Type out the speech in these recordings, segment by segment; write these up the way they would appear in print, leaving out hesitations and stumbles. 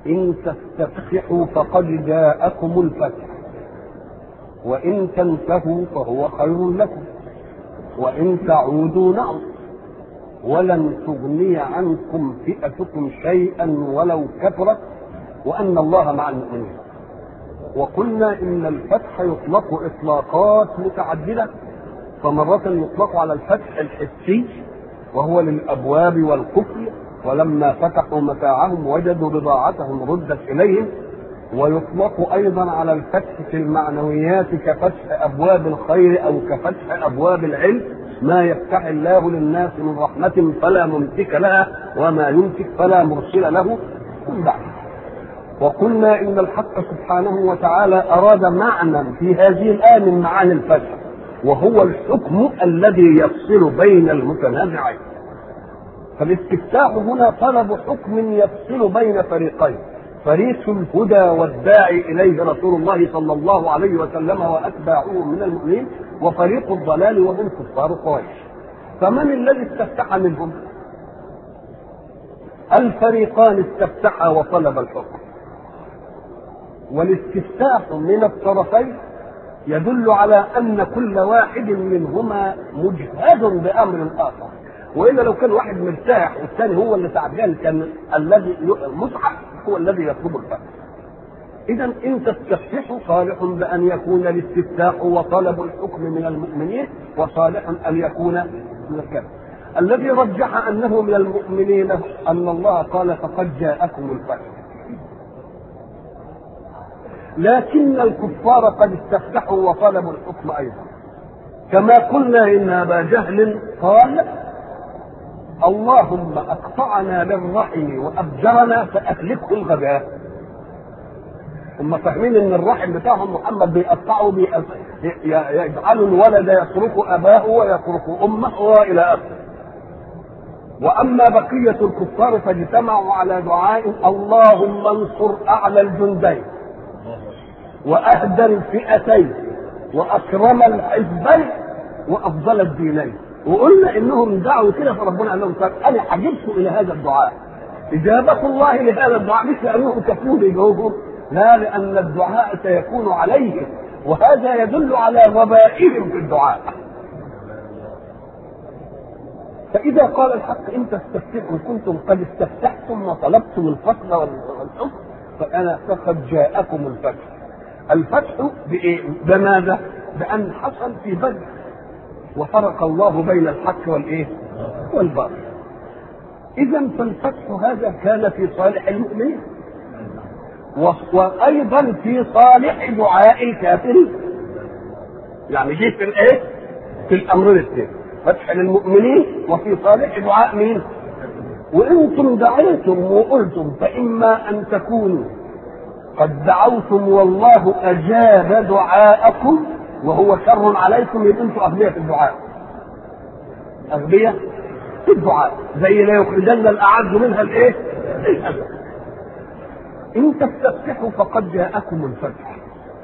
إن تستفتحوا فقد جاءكم الفتح وإن تنتهوا فهو خير لكم وإن تعودوا نعم ولن تغني عنكم فئتكم شيئا ولو كثرت وأن الله مع المؤمنين. وقلنا إن الفتح يطلق إطلاقات متعددة، فمرة يطلق على الفتح الحسي وهو للأبواب والقفل ولما فتحوا متاعهم وجدوا بضاعتهم ردت إليهم، ويطلق أيضا على الفتح في المعنويات كفتح أبواب الخير أو كفتح أبواب العلم، ما يفتح الله للناس من رحمة فلا ممسك لها وما يمسك فلا مرسل له من بعده. وقلنا إن الحق سبحانه وتعالى أراد معنى في هذه الآية من معاني الفتح، وهو الحكم الذي يفصل بين المتنازعين. فالاستفتاح هنا طلب حكم يفصل بين فريقين، فريق الهدى والداعي إليه رسول الله صلى الله عليه وسلم وأتباعه من المؤمنين، وفريق الضلال وهم كفار قريش. فمن الذي استفتح منهم؟ الفريقان استفتحا وطلب الحكم، والاستفتاح من الطرفين يدل على أن كل واحد منهما مجهد بأمر آخر، وإلا لو كان واحد مرتاح والثاني هو اللي تعبان كان الذي مصحف هو الذي يطلب الفتح. إذا إن تستفتحوا صالح بأن يكون الاستفتاح وطلب الحكم من المؤمنين، وصالح أن يكون من الكافرين. الذي رجح أنه من المؤمنين أن الله قال فقد جاءكم الفتح، لكن الكفار قد استفتحوا وطلبوا الحكم أيضا، كما قلنا إن أبا جهل قال اللهم أقطعنا للرحم وأبجرنا فأهلكه الغباء. هم فاهمين إن الرحم بتاعهم محمد بيقطعوا يجعلوا الولد يترك أباه ويترك أمه وإلى آخره. وأما بقية الكفار فاجتمعوا على دعاء اللهم انصر أعلى الجندين وأهدى الفئتين وأكرم الحزبين وأفضل الدينين. وقلنا إنهم دعوا كده فربنا قال لهم أنا عجبت إلى هذا الدعاء. إجابة الله لهذا الدعاء مش لأنهم كفروا بجوابهم، لا، لأن الدعاء سيكون عليهم، وهذا يدل على غبائهم في الدعاء. فإذا قال الحق إن تستفتحوا كنتم قد استفتحتم وطلبتم الفصل والحكم فأنا فقد جاءكم الفتح. الفتح بإيه؟ بماذا؟ بأن حصل في بدر وفرق الله بين الحق والإيه؟ والباطل. إذا فالفتح هذا كان في صالح المؤمنين وأيضا في صالح دعاء الكافرين. يعني جه في الإيه؟ في الأمرين الاثنين، فتح للمؤمنين وفي صالح دعاء مين؟ وانتم دعيتم وقلتم فإما أن تكونوا قد دعوتم والله أجاب دعاءكم وهو شر عليكم، يبقى انتم أغبياء في الدعاء، أغبياء في الدعاء، زي لا يخرجن الأعز منها الإيه؟ الأذى. إن تستفتحوا فقد جاءكم الفتح.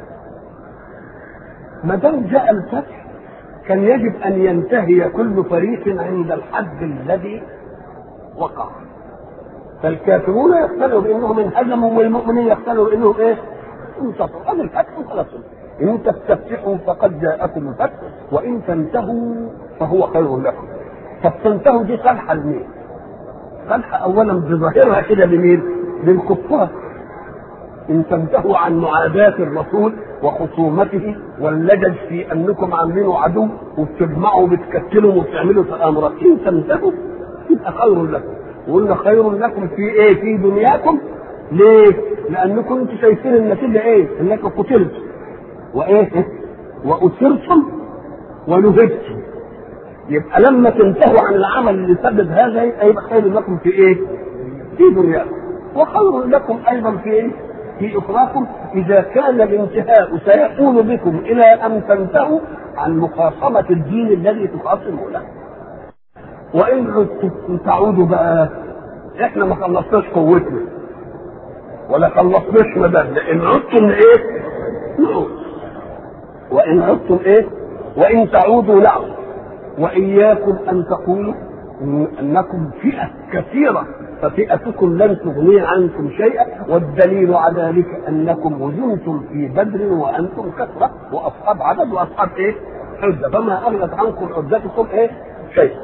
ما دام جاء الفتح كان يجب أن ينتهي كل فريق عند الحد الذي وقع. فالكافرون يقتنعوا بأنهم انهزموا والمؤمنين يقتنعوا بأنهم إيه؟ انتصروا. هذا الفتح خلاص. إن تستفتحوا فقد جاءكم الفتح وإن تنتهوا فهو خير لكم. فالتنتهوا دي صالحة لمين؟ صالحة أولا بظاهرها كده لمين؟ للكفار. إن تنتهوا عن معاداة الرسول وخصومته واللجج في أنكم عاملينه عدو وبتجمعوا وبتكتلوا وبتعملوا تآمرات، إن تنتهوا يبقى خير لكم. وقلنا خير لكم في إيه؟ في دنياكم. ليه؟ لأنكم أنتم شايفين النتيجة إيه؟ إنكم قتلتم وإيه؟ وأسرتم ونهبتم. يبقى لما تنتهوا عن العمل اللي سبب هذا يبقى خير لكم في إيه؟ في دنياكم. وخير لكم أيضا في إيه؟ في أخراكم إذا كان الانتهاء سيكون بكم إلى أن تنتهوا عن مخاصمة الدين الذي تخاصمه له. وإن عدتم تعودوا بقى، إحنا ما خلصناش قوتنا ولا خلصناش مددنا. إن عدتم إيه؟ نعود. وإن عدتم إيه؟ وإن تعودوا نعود. وإياكم أن تقولوا أنكم فئة كثيرة ففئتكم لن تغني عنكم شيئا، والدليل على ذلك انكم هزمتم في بدر وانتم كثره واصحاب عدد واصحاب ايه؟ عده، فما اغنت عنكم عدتكم ايه؟ شيئا.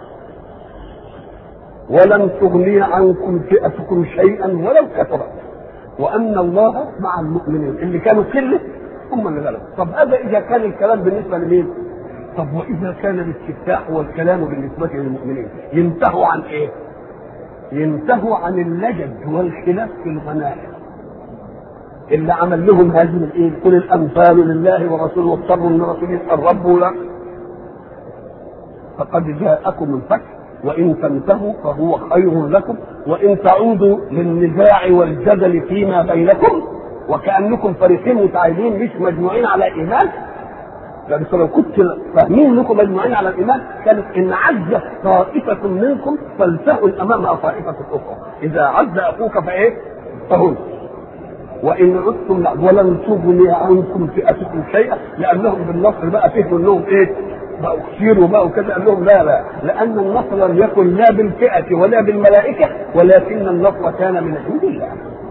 ولن تغني عنكم فئتكم شيئا ولو كثرت، وان الله مع المؤمنين. اللي كانوا قله هم اللي غلبوا. طب هذا اذا كان الكلام بالنسبه لمين؟ طب واذا كان الاستفتاح والكلام بالنسبه للمؤمنين ينتهوا عن ايه؟ ينتهوا عن اللجد والخلاف في الغنائم. اللي عمل لهم هذه الايه؟ قل الامثال لله ورسوله واضطروا ان رسوله قربوا له فقد جاءكم الفتح وان تنتهوا فهو خير لكم وان تعودوا للنزاع والجدل فيما بينكم وكانكم فريقين متعايدين مش مجموعين على ايمان. لأن لو كنت فاهمين انكم مجموعين على الايمان كانت ان عزت طائفه منكم فلتهن امامها طائفه اخرى. اذا عز اخوك فايه؟ فهن. وان عدتم ولن تغني عنكم فئتكم شيئا، لانهم بالنصر بقى فهموا انهم ايه؟ بقوا كثير وبقوا كذا. قال لهم لا، لان النصر لم يكن لا بالفئه ولا بالملائكه، ولكن النصر كان من عند الله.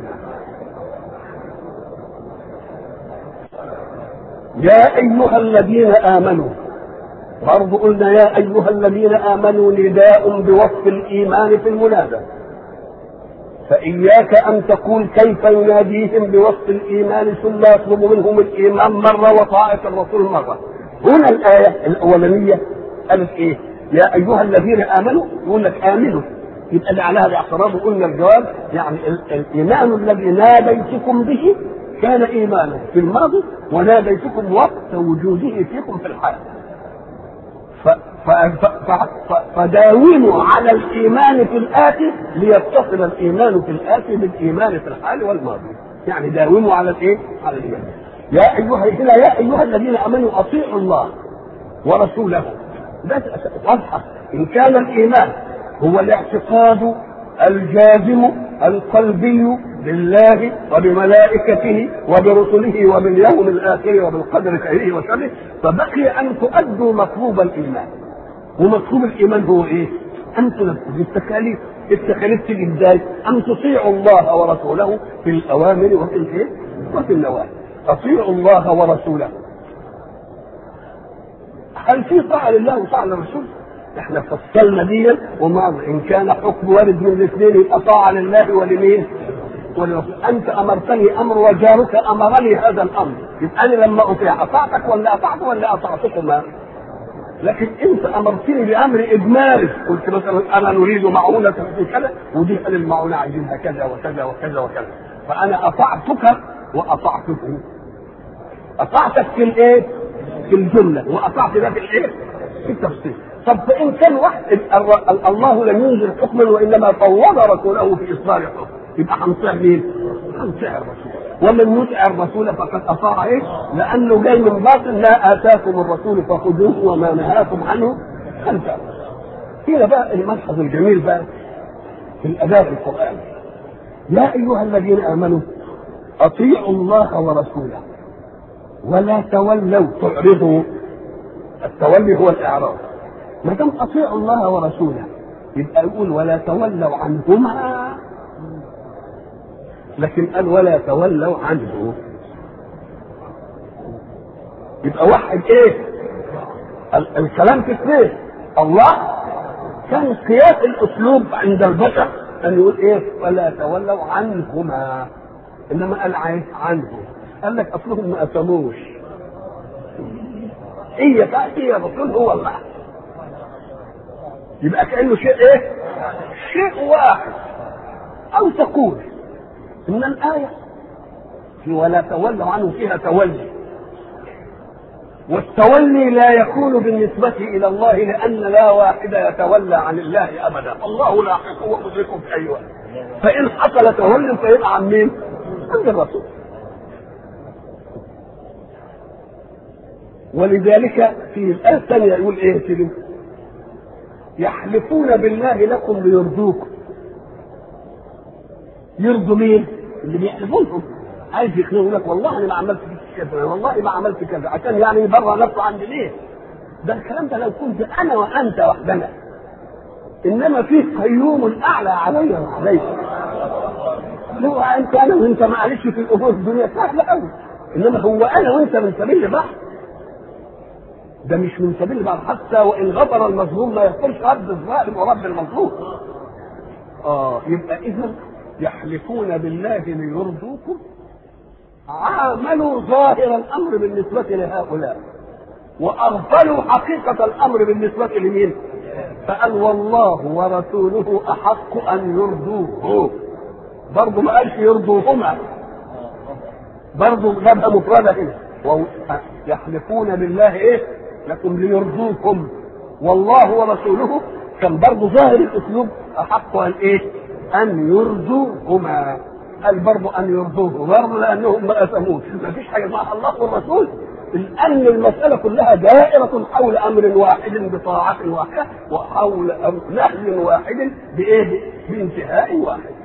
يا ايها الذين امنوا، برضو قلنا يا ايها الذين امنوا نداء بوصف الايمان في المنادى، فاياك ان تقول كيف يناديهم بوصف الايمان ثم يطلب منهم الايمان مره وطاعه الرسول مره. هنا الايه الاولانيه قالت ايه؟ يا ايها الذين امنوا، يقول لك امنوا، يبقى اللي عليها الاعتراض. وقلنا الجواب يعني الايمان الذي ناديتكم به كان ايمانا في الماضي وناديتكم وقت وجوده فيكم في الحال. فداوموا على الايمان في الاتي ليتصل الايمان في الاتي بالايمان في الحال والماضي. يعني داوموا على الايه؟ على الايمان. يا ايها الذين امنوا اطيعوا الله ورسوله. ده واضحه. ان كان الايمان هو الاعتقاد الجازم القلبي بالله وبملائكته وبرسله وباليوم الاخر وبالقدر خيره وشره، فبقي ان تؤدوا مطلوب الايمان. ومطلوب الايمان هو ايه؟ ان تنفذوا التكاليف. التكاليف تيجي ازاي؟ ان تطيعوا الله ورسوله في الاوامر وفي الايه؟ وفي النواهي. اطيعوا الله ورسوله. هل في طاعه لله وطاعه للرسول؟ احنا فصلنا دي وما ان كان حكم وارد من الاثنين يبقى طاعه لله ولمين؟ ولرسول. انت امرتني امر وجارك امرني هذا الامر، يبقى انا لما اطيع اطعتك ولا اطعت ولا اطعتكما؟ لكن انت امرتني بامر اجمالي، قلت مثلا انا نريد معونه في كذا، ودي قال المعونه عايزينها كذا وكذا وكذا وكذا، فانا اطعتك واطعتكم. اطعتك في الايه؟ في الجمله، واطعت ده في الايه؟ في التفصيل. طب فان كان واحد الله لم ينزل حكما وانما فوض رسوله في اصدار حكم، يبقى هنطيع مين؟ هنطيع الرسول. ومن يطع الرسول فقد اطاع ايه؟ لانه جاي من باطل ما اتاكم الرسول فخذوه وما نهاكم عنه فانتهوا. هنا بقى الملحظ الجميل بقى في الاداء القراني. يا ايها الذين امنوا اطيعوا الله ورسوله ولا تولوا تعرضوا. التولي هو الاعراض. ما دام اطيعوا الله ورسوله يبقى يقول ولا تولوا عنهما، لكن قال ولا تولوا عنه. يبقى واحد ايه؟ الكلام في اثنين. الله كان قياس الاسلوب عند البشر ان يقول ايه؟ ولا تولوا عنهما، انما قال عنه. قال لك اصلهم ما اسموش. هي تاتي الرسول هو الله، يبقى كانه شيء ايه؟ شيء واحد. او تقول ان الايه في ولا تولوا عنه فيها تولي، والتولي لا يكون بالنسبه الى الله لان لا واحد يتولى عن الله ابدا، الله لاحق ومدرك في اي وقت. فان حصل تولي فيبقى عن مين؟ عند الرسول. ولذلك في الايه الثانيه يقول ايه كده؟ يحلفون بالله لكم ليرضوكم. يرضوا مين؟ اللي بيحلفوا لهم. عايز يقولوا لك والله انا ما عملت كذا، والله ما عملت كذا، عشان يعني يبرر نفسه عند ليه؟ ده الكلام ده لو كنت انا وانت وحدنا. انما فيه قيوم اعلى علي وعليك. هو انت انا وانت معلش في الامور الدنيا سهله قوي، انما هو انا وانت من سبيل بحر، ده مش من سبيل بحر. حتى وان غفر المظلوم ما يغفرش رب الظالم ورب المظلوم. يبقى اذا يحلفون بالله ليرضوكم، عاملوا ظاهر الامر بالنسبه لهؤلاء واغفلوا حقيقه الامر بالنسبه لمين؟ فقال والله ورسوله احق ان يرضوه. برضه ما قالش يرضوهما، برضه جابها مفرده هنا. يحلفون بالله ايه لكم ليرضوكم، والله ورسوله كان برضه ظاهر الاسلوب احق ان ايه؟ ان يرضوهما. قال برضه ان يرضوه برضه لانهم ما اثموش، ما فيش حاجه مع الله والرسول، لان المساله كلها دائره حول امر واحد بطاعه واحده، وحول نهي واحد بايه؟ بانتهاء واحد.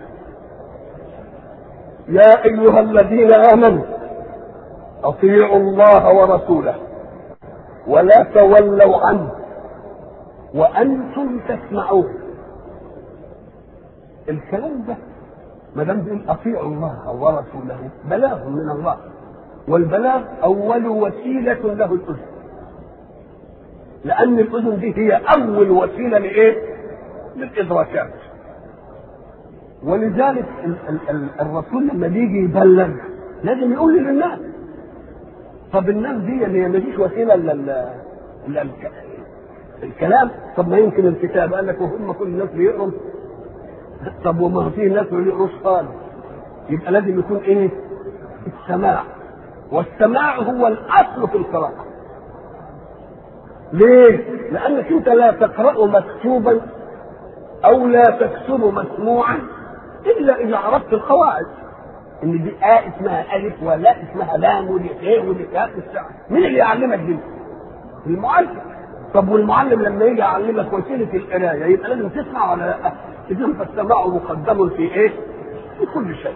يا ايها الذين امنوا اطيعوا الله ورسوله ولا تولوا عنه وانتم تسمعون. الكلام ده ما دام بيقول اطيعوا الله ورسوله بلاغ من الله، والبلاغ اول وسيله له الاذن، لان الاذن دي هي اول وسيله لايه؟ للادراكات. ولذلك الرسول لما بيجي يبلغ لازم يقول للناس. طب الناس دي اللي ما فيش وسيله الكلام، طب ما يمكن الكتاب قال لك وهم كل الناس بيقروا، طب وما في ناس ما بيقروش خالص، يبقى لازم يكون ايه؟ السماع. والسماع هو الاصل في القراءه. ليه؟ لانك انت لا تقرا مكتوبا او لا تكتب مسموعا الا اذا عرفت القواعد، ان دي اسمها الف ولا اسمها لام ودي ايه ودي كاف. مين اللي يعلمك دي؟ المعلم. طب والمعلم لما يجي يعلمك وسيله القرايه يبقى لازم تسمع ولا لا؟ اذا فالسماع مقدم في ايه؟ في كل شيء.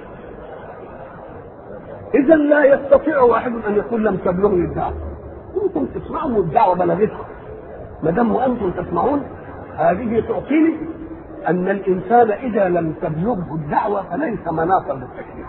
اذا لا يستطيع واحد ان يقول لم تبلغني الدعوه. انتم تسمعوا والدعوه بلغتكم، ما دام وانتم تسمعون. هذه تعطيني ان الانسان اذا لم تبلغه الدعوه فليس مناطا للتكليف.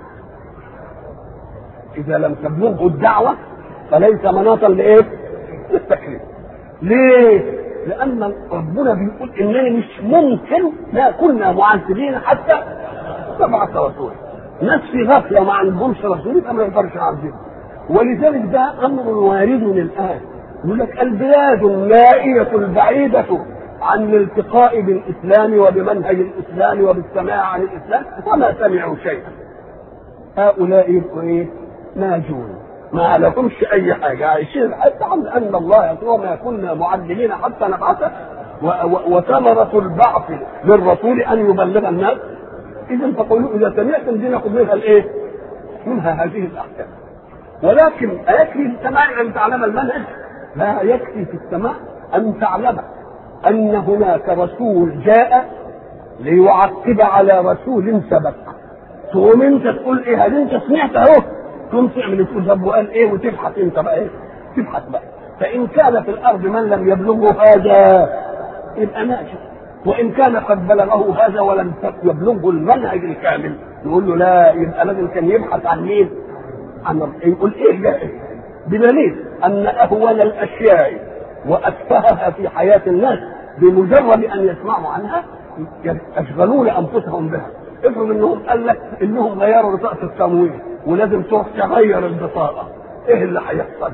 اذا لم تبلغه الدعوه فليس مناطا لايه؟ للتكليف. ليه؟ لان ربنا بيقول انني مش ممكن لا كنا معذبين حتى نبعث رسولا. ناس في غفله ما عندهمش رسول يبقى ما يقدرش يعذبهم. ولذلك ده امر وارد الان. يقول لك البلاد النائيه البعيده عن الالتقاء بالاسلام وبمنهج الاسلام وبالسماع عن الاسلام وما سمعوا شيئا، هؤلاء يبقوا ايه؟ ناجون، ما لهمش اي حاجه، عايشين حتى عن ان الله يقول ما كنا معلمين حتى نبعث. وثمره البعث للرسول ان يبلغ الناس. اذا فقولوا اذا سمعتم دي ناخذ منها الايه؟ منها هذه الاحكام. ولكن يكفي في السماع ان تعلم المنهج؟ لا يكفي في السماع ان تعلم ان هناك رسول جاء ليعقب على رسول سبق. تقوم انت تقول ايه؟ هل انت سمعت اهو؟ تقوم تعمل تقول طب وقال ايه؟ وتبحث انت بقى ايه؟ تبحث بقى. فان كان في الارض من لم يبلغه هذا يبقى ناجح، وان كان قد بلغه هذا ولم يبلغه المنهج الكامل نقول له لا، يبقى لازم كان يبحث عن مين؟ عن يقول ايه جائز؟ بدليل ان اهون الاشياء واتفهها في حياه الناس بمجرد ان يسمعوا عنها يشغلون انفسهم بها. افرض انهم قال لك انهم غيروا بطاقه التموين ولازم تروح تغير البطاقه، ايه اللي هيحصل؟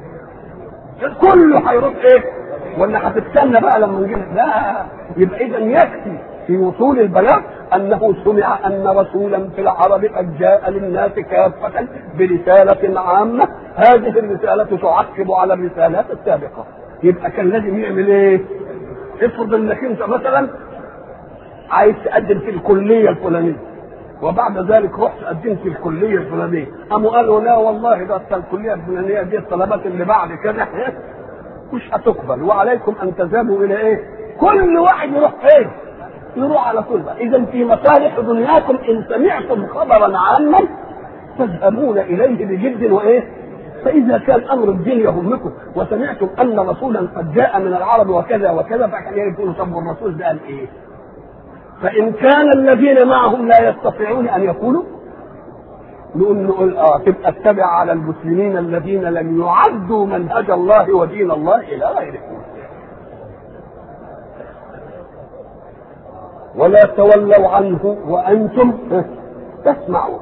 كله هيروح ايه؟ ولا هتستنى بقى لما نجي؟ لا، يبقى اذا يكفي في وصول البلاغ انه سمع ان رسولا في العرب قد جاء للناس كافه برساله عامه، هذه الرساله تعقب على الرسالات السابقه. يبقى كان لازم يعمل ايه؟ افرض انك انت مثلا عايز تقدم في الكليه الفلانيه وبعد ذلك رحت قدمت في الكليه الفلانيه، قاموا قالوا لا والله ده الكليه الفلانيه دي الطلبات اللي بعد كده مش هتقبل وعليكم ان تذهبوا الى ايه؟ كل واحد يروح فين؟ يروح على طول بقى. اذا في مصالح دنياكم ان سمعتم خبرا عاما تذهبون اليه بجد وايه؟ فاذا كان امر الدين يهمكم وسمعتم ان رسولا قد جاء من العرب وكذا وكذا، فكان يقولوا طب الرسول ده قال ايه؟ فإن كان الذين معهم لا يستطيعون أن يقولوا نقول تبقى اتبع على المسلمين الذين لم يعدوا منهج الله ودين الله إلى غيرهم. ولا تولوا عنه وأنتم تسمعون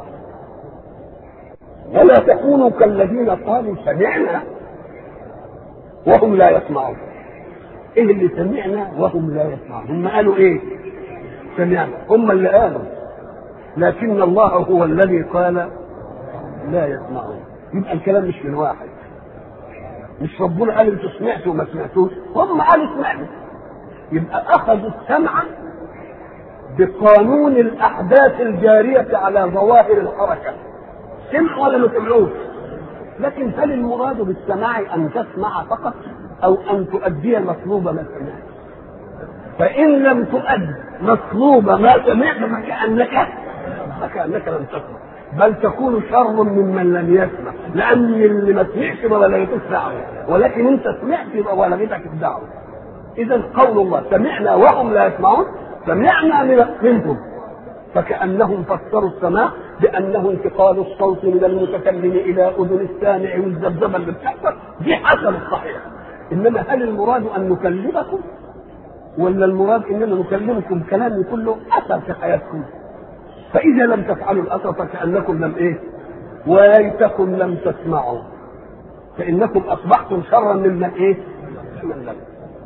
ولا تكونوا كالذين قالوا سمعنا وهم لا يسمعون. ايه اللي سمعنا وهم لا يسمعون؟ هم قالوا ايه؟ سمعنا، هم اللي قالوا، لكن الله هو الذي قال لا يسمعون. يبقى الكلام مش من واحد، مش ربنا قال انتوا سمعتوا وما سمعتوش، هم قالوا سمعنا. يبقى اخذوا السمع بقانون الاحداث الجاريه على ظواهر الحركه، سمعوا ولا ما سمعوش؟ لكن هل المراد بالسماع ان تسمع فقط او ان تؤدي مطلوب ما سمعت؟ فان لم تؤد مطلوب ما سمعت فكانك لم تسمع، بل تكون شر ممن لم يسمع، لان اللي ما سمعش ولا يتسمع، ولكن انت سمعت يبقى ولغتك الدعوه. اذا قول الله سمعنا وهم لا يسمعون، سمعنا منهم، فكأنهم فسروا السماع بأنه انتقال الصوت من المتكلم إلى أذن السامع والذبذبة اللي بتحصل دي حسب الصحيح. إنما هل المراد أن نكلمكم ولا المراد إننا نكلمكم كلام يكون له أثر في حياتكم؟ فإذا لم تفعلوا الأثر فكأنكم لم إيه؟ وليتكم لم تسمعوا، فإنكم أصبحتم شرا ممن إيه؟ من لم.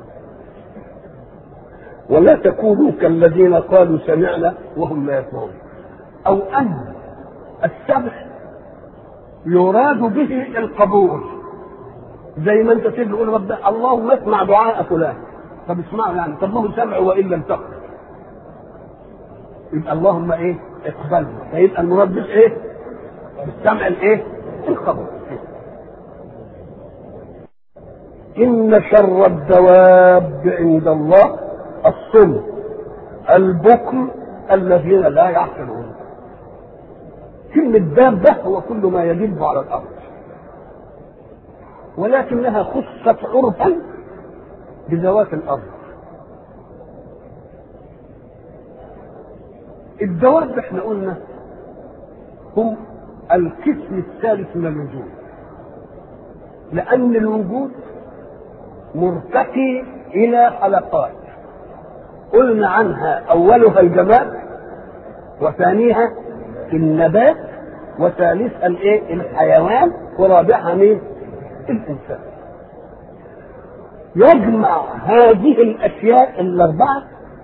ولا تكونوا كالذين قالوا سمعنا وهم لا يسمعون. او ان السمع يراد به القبول، زي ما انت تيجي تقول رب اللهم اسمع دعاء فلان، طب اسمعه يعني، طب ما هو سمع وان لم تقل، يبقى اللهم ايه؟ اقبله، فيبقى المراد به ايه؟ بالسمع الايه؟ القبول. ان شر الدواب عند الله الصم البكم الذين لا يعقلون. كلمة دابة هو كل ما يدب على الأرض، ولكنها خصت عرفا بذوات الأرض. الدواب احنا قلنا هم القسم الثالث من الوجود، لأن الوجود مرتقي إلى حلقات قلنا عنها اولها الجماد، وثانيها النبات، وثالثها الايه؟ الحيوان، ورابعها مين؟ الانسان. يجمع هذه الاشياء الاربعه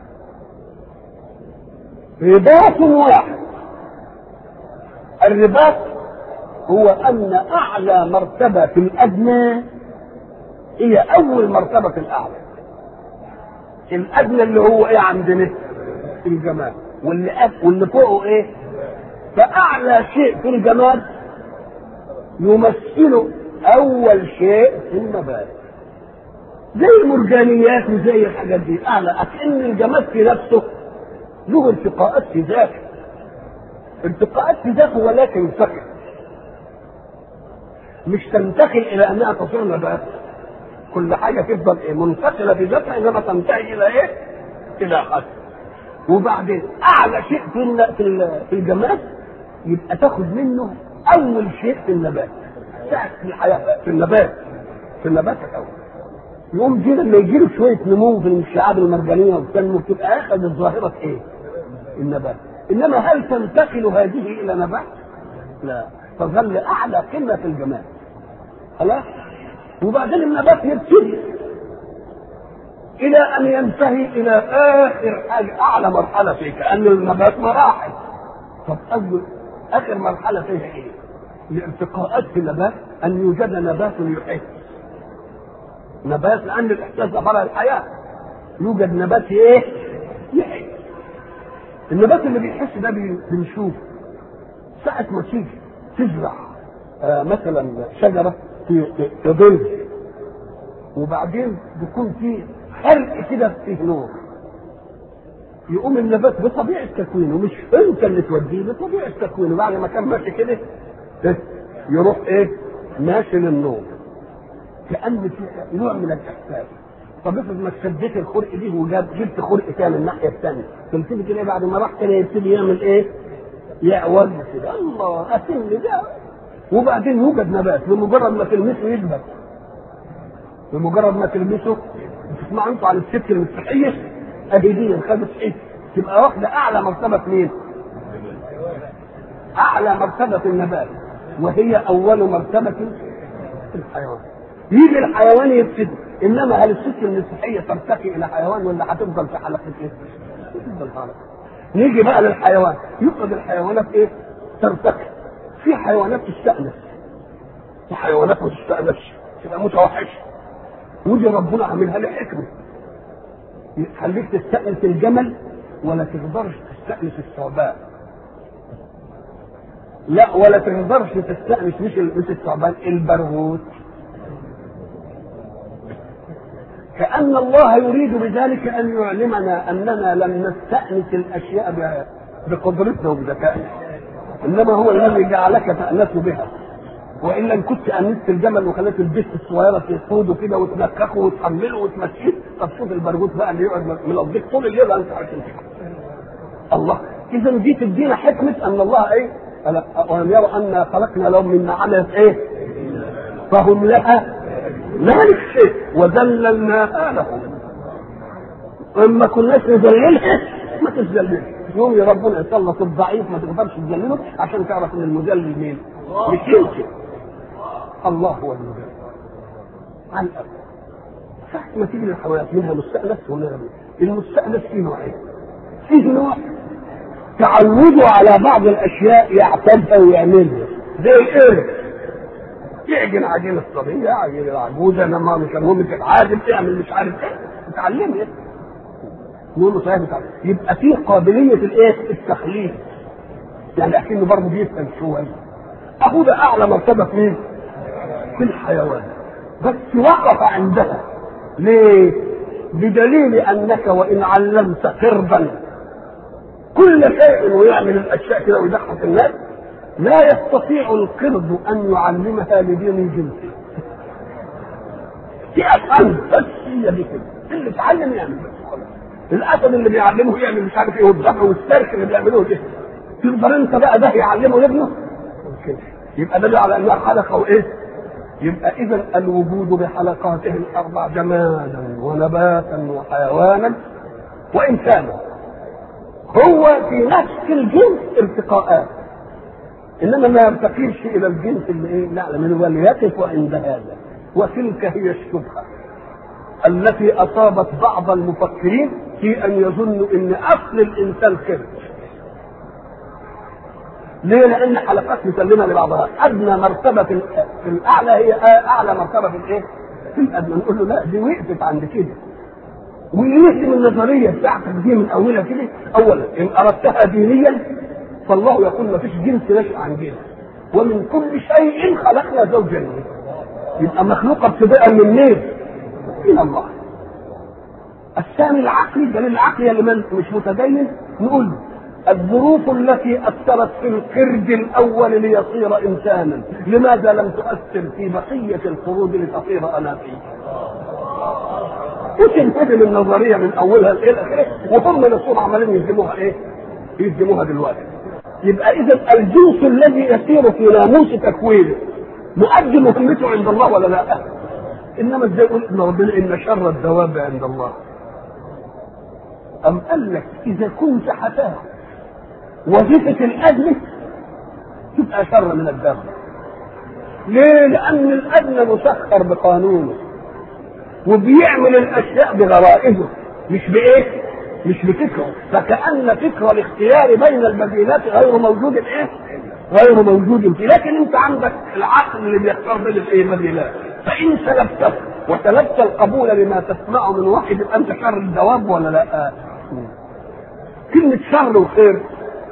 رباط واحد. الرباط هو ان اعلى مرتبه في الادنى هي اول مرتبه في الاعلى. الادنى اللي هو ايه عندنا؟ الجماد، واللي فوقه ايه؟ فاعلى شيء في الجماد يمثله اول شيء في النبات، زي المرجانيات وزي الحاجات دي اعلى. اكن الجماد في نفسه له ارتقاءات في ذاته، ارتقاءات في ذاته، ولكن سكت، مش تنتقل الى انها تصير نبات. كل حاجه تفضل ايه؟ منفصله بذاتها، انما تنتهي الى ايه؟ الى حد. وبعدين اعلى شيء في الجماد يبقى تاخد منه اول شيء في النبات، ساعه في الحياه في النبات الاول. يقوم دي لما يجي له شويه نمو في الشعاب المرجانيه وبتنمو تبقى اخذ الظاهره ايه؟ النبات. انما هل تنتقل هذه الى نبات؟ لا، تظل اعلى قمه في الجماد. خلاص؟ وبعدين النبات يبتدي الى ان ينتهي الى اخر حاجه، اعلى مرحله فيه، كان النبات مراحل. طب اخر مرحله فيها ايه؟ الارتقاءات في النبات ان يوجد نبات يحس، نبات، لان الاحساس ده فرع الحياه، يوجد نبات ايه؟ يحس. النبات اللي بيحس ده بنشوف ساعه ما تيجي تزرع مثلا شجره في ظل، وبعدين بيكون في حرق كده فيه نور، يقوم النبات بطبيعه تكوينه، مش انت اللي توديه، بطبيعه تكوينه بعد ما كان ماشي كده يروح ايه؟ ماشي للنور، كأن في نوع من الاحساس. طب افرض ما تسديت الخرق دي وجبت خرق تاني الناحيه الثانيه، تبتدي كده بعد ما راح كده يبتدي يعمل ايه؟ يعوج كده، الله اسم ده. وبعدين يوجد نبات بمجرد ما تلمسه يكبر، بمجرد ما تلمسه. تسمعوا انتوا عن الست المسيحيه اهديه خدت ايه؟ تبقى واخده اعلى مرتبه مين؟ اعلى مرتبه في النبات، وهي اول مرتبه في الحيوان. يجي الحيوان يبتدي، انما هل الست المسيحيه ترتقي الى حيوان ولا هتفضل في حلقه ايه؟ تفضل حلقه. نيجي بقى للحيوان، يفقد الحيوانات ايه؟ ترتقي. في حيوانات تستأنس وحيوانات ما تستأنسش، تبقى متوحشه. ودي ربنا عاملها له حكمه، يخليك تستأنس الجمل ولا تقدرش تستأنس الثعبان. لا، ولا تقدرش تستأنس مش الثعبان، البرغوث. كأن الله يريد بذلك أن يعلمنا أننا لم نستأنس الأشياء بقدرتنا وبذكائنا، إنما هو الذي جعلك تأنس بها. وإلا إن كنت أنست الجمل وخليت البيت الصغيرة تقوده كده وتنكخه وتحمله وتمشيه، طب شوف البرغوث بقى اللي يقعد من الضيق طول الليل أنت عشان الله. إذا دي تدينا حكمة أن الله إيه؟ ولم يروا أن خلقنا لهم من عمل إيه؟ فهم لها مالك شيء وذللناها لهم. اما كناش نذللها ما تذللش، يوم ربنا يسلط الضعيف ما تقدرش تذلله عشان تعرف ان المذلل مين؟ مش انت، الله هو المذلل. على الأرض ساعة ما تيجي للحيوانات منها مستأنس ومنها المستأنس فيه نوعين. فيه نوع تعودوا على بعض الاشياء يعتادها ويعملها، زي القرد يعجن عجين الصبيه، عجين العجوزه، لما مش المهم تتعادل تعمل مش عارف ايه، تتعلم ايه؟ نقول له صحيح بتعلم. يبقى فيه قابليه الايه؟ التخليق. يعني اكنه برضه بيفهم شويه. اهو ده اعلى مرتبه في مين؟ في الحيوان. بس وقف عندها. ليه؟ بدليل انك وان علمت قردا كل شيء ويعمل الاشياء كده ويضحك الناس، لا يستطيع القرد ان يعلمها لدين جنسه. في افعال بس هي دي كده، اللي اتعلم يعمل بس خلاص. الاسد اللي بيعلمه يعمل مش عارف ايه، والضبع والسرك اللي بيعملوه ده، تقدر انت بقى ده يعلمه لابنه؟ يبقى ده على انها حلقه وايه؟ يبقى اذا الوجود بحلقاته الاربع جمالا ونباتا وحيوانا وانسانا هو في نفس الجنس ارتقاءات، انما ما يرتقيش الى الجنس اللي ايه؟ لا، من هو اللي يقف عند هذا. وتلك هي الشبهه التي اصابت بعض المفكرين في ان يظنوا ان اصل الانسان قرد. ليه؟ لان حلقات مسلمه لبعضها. ادنى مرتبه في الاعلى هي اعلى مرتبه في الايه؟ في الادنى. نقول له لا، دي وقفت عند كده. ويهدم النظريه بتاعتك دي من اولها كده. اولا ان اردتها دينيا فالله يقول ما فيش جنس نشأ عن جنس، ومن كل شيء خلقنا زوجين. يبقى مخلوقه ابتداء من مين؟ من الله. الثاني العقلي، دليل العقلي اللي مش متدين، نقول الظروف التي اثرت في القرد الاول ليصير انسانا لماذا لم تؤثر في بقيه القرود لتصير اناسيا؟ وتنهدم النظريه من اولها الى اخره، وهم نفسهم عمالين يهدموها ايه؟ يهدموها دلوقتي. يبقى اذا الجنس الذي يسير في ناموس تكوينه مؤدي مهمته عند الله ولا لا؟ انما ازاي يقول ان ربنا ان شر الدواب عند الله؟ ام قال لك اذا كنت حتاه وظيفه الادنى تبقى شر من الدابه. ليه؟ لان الادنى مسخر بقانونه وبيعمل الاشياء بغرائزه مش بايه؟ مش بفكره. فكأن فكر الاختيار بين البديلات غير موجود ايه؟ غير موجود فيه. لكن انت عندك العقل اللي بيختار بين الايه؟ البديلات. فان سلبته وسلبت القبول لما تسمعه من واحد يبقى انت شر الدواب ولا لا؟ كلمة شر وخير.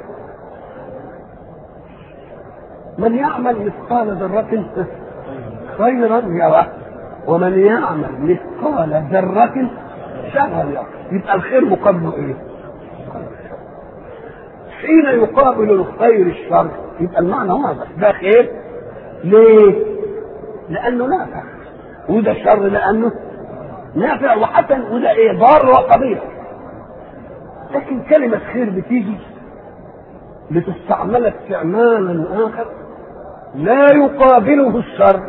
من يعمل مثقال ذرة خيرا يره ومن يعمل مثقال ذرة شرا يره. يبقى الخير مقابله ايه؟ حين يقابل الخير الشر يبقى المعنى واضح، ده خير. ليه؟ لانه نافع، وده شر لانه نافع وحسن وده ايه ضار وقبيح. لكن كلمة خير بتيجي لتستعمل استعمالا آخر لا يقابله الشر،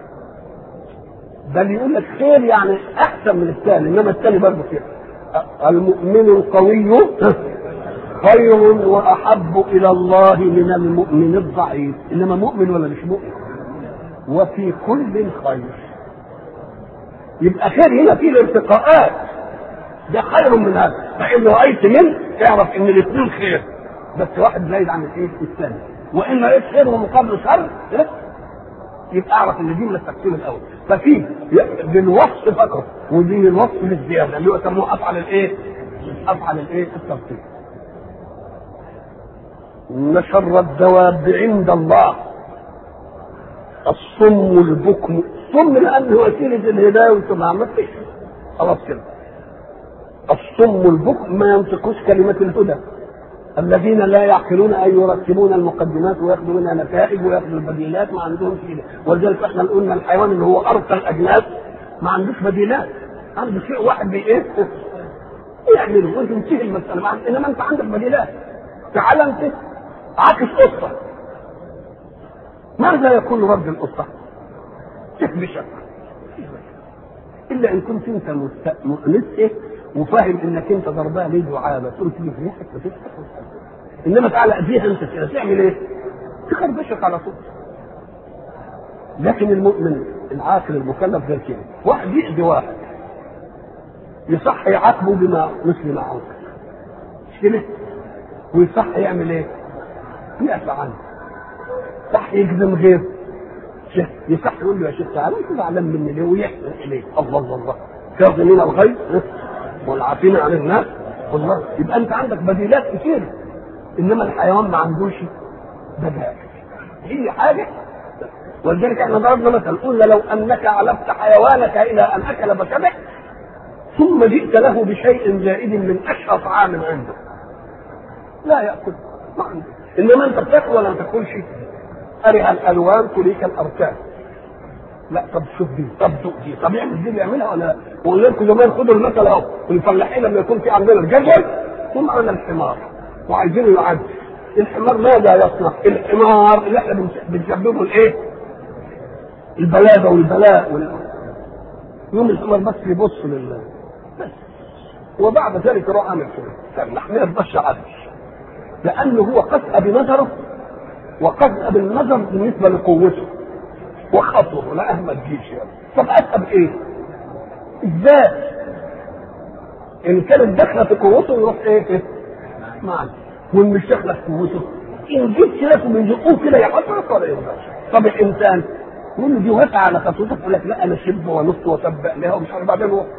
بل يقول لك خير يعني أحسن من الثاني، إنما الثاني برضه خير. المؤمن القوي خير وأحب إلى الله من المؤمن الضعيف. إنما مؤمن ولا مش مؤمن؟ وفي كل خير. يبقى خير هنا فيه الارتقاءات، ده خير من هذا. فإن رأيت منه اعرف إن الاثنين خير، بس واحد زايد عن الايه الثاني. وإن رأيت خير ومقابل شر يبقى اعرف ان دي من التقسيم الاول. ففي بالوصف فقط ودي الوصف بالزياده اللي هو يسموه افعل الايه؟ افعل الايه؟ التقسيم. ان شر الدواب عند الله الصم البكم. الصم لانه وسيله الهدايه وانتم ما عملتش خلاص كده. الصم البكم ما ينطقوش كلمه الهدى، الذين لا يعقلون أن يرتبون المقدمات وياخذوا منها نتائج وياخذوا البديلات، ما عندهم شيء. ولذلك احنا قلنا الحيوان اللي هو ارقى الاجناس ما عندوش بديلات، عنده شيء واحد بايه يعمله وتنتهي المساله. انما انت عندك بديلات. تعال انت عاكس قصه، ماذا يكون رد القصه؟ تكبشك الا ان كنت انت مؤنس وفاهم انك انت ضربها ليه دعابه تقول تيجي في ريحك وتفتح. انما تعالى اذيها انت كده تعمل ايه؟ تخربشك على طول. لكن المؤمن العاقل المكلف غير كده. واحد يأذي واحد يصح يعاقبه بما مثل ما عاوز مش كده؟ ويصح يعمل ايه؟ يعفى عنه. صح يجزم غير يصح يقول له يا شيخ تعالى انت زعلان مني ليه؟ ويحسن اليه. الله الله الله كاظمين الغيظ والعافين عن الناس والله. يبقى انت عندك بديلات كتير، انما الحيوان ما عندوش بدائل. هي حاجه. ولذلك احنا ضربنا مثلا قلنا لو انك علفت حيوانك الى ان اكل بشرك ثم جئت له بشيء زائد من اشهى طعام عنده لا ياكل ما عنده. انما انت بتاكل ولا ما تاكلش؟ ارها الالوان تليك الاركان. لا طب شوف دي، طب دوق دي، طب يعمل دي بيعملها ولا؟ وقلنا لكم زمان خدوا المثل اهو، الفلاحين لما يكون في عندنا الجزر ثم عندنا الحمار وعايزينه يعدي. الحمار ماذا يصنع؟ الحمار اللي احنا بنشبهه الايه؟ البلاده والبلاء يوم الحمار بس يبص لله بس، وبعد ذلك يروح عامل كده ما يرضاش عدل، لانه هو قسأ بنظره وقسأ بالنظر بالنسبه لقوته وخطره لا اهمل جيش يعني. طب اسأل ايه؟ ازاي؟ ان كانت داخله في قوته يروح ايه؟ معنا. وان مش داخله في قوته ان جبت لك من جقوه كده يحصلك ولا يرضاش. طب الانسان يقول له دي وقع على خطوتك يقول لك لا انا شب ونص وسبق لها ومش عارف بعدين هو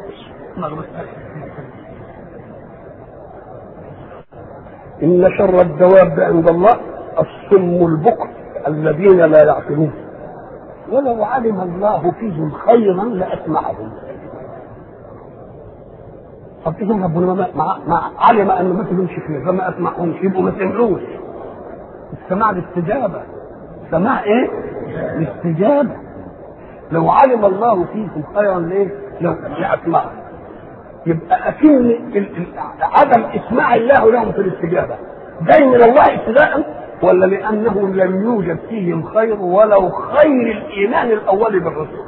ان شر الدواب عند الله الصم البكر الذين لا يعقلون ولو علم الله فيهم خيرا لاسمعهم. طب فيهم ربنا ما علم ان ما فيهمش خير فما اسمعهمش يبقوا ما سمعوش. السماع الاستجابه. سماع ايه؟ الاستجابه. لو علم الله فيهم خيرا ليه؟ لو لاسمعهم. يبقى اكن عدم اسماع الله لهم في الاستجابه جاي من الله ابتداء ولا لانه لم يوجد فيهم خير ولو خير الايمان الاول بالرسول؟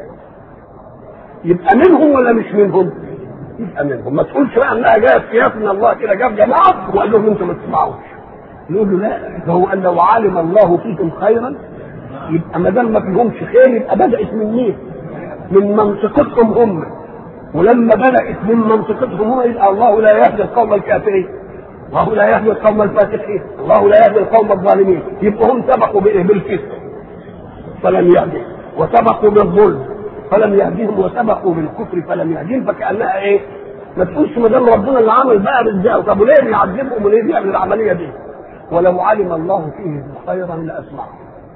يبقى منهم ولا مش منهم؟ يبقى منهم. ما تقولش بقى انها جاءت سياق من الله كده جاب جماعه وقال لهم انتم ما تسمعوش. نقول له لا، ده هو قال لو علم الله فيكم خيرا يبقى ما دام ما فيهمش خير يبقى بدات من مين؟ من منطقتهم هم. ولما بدات من منطقتهم هم يبقى الله لا يهدي القوم الكافرين، الله لا يهدي القوم الفاسقين، الله لا يهدي القوم الظالمين. يبقى هم سبقوا بالكفر فلم يهدي، وسبقوا بالظلم فلم يهديهم، وسبقوا بالكفر فلم يهديهم. فكانها ايه؟ ما تقولش ما دام ربنا اللي عمل بقى بالذات طب وليه بيعذبهم وليه بيعمل العمليه دي؟ ولو علم الله فيهم خيرا لاسمعهم.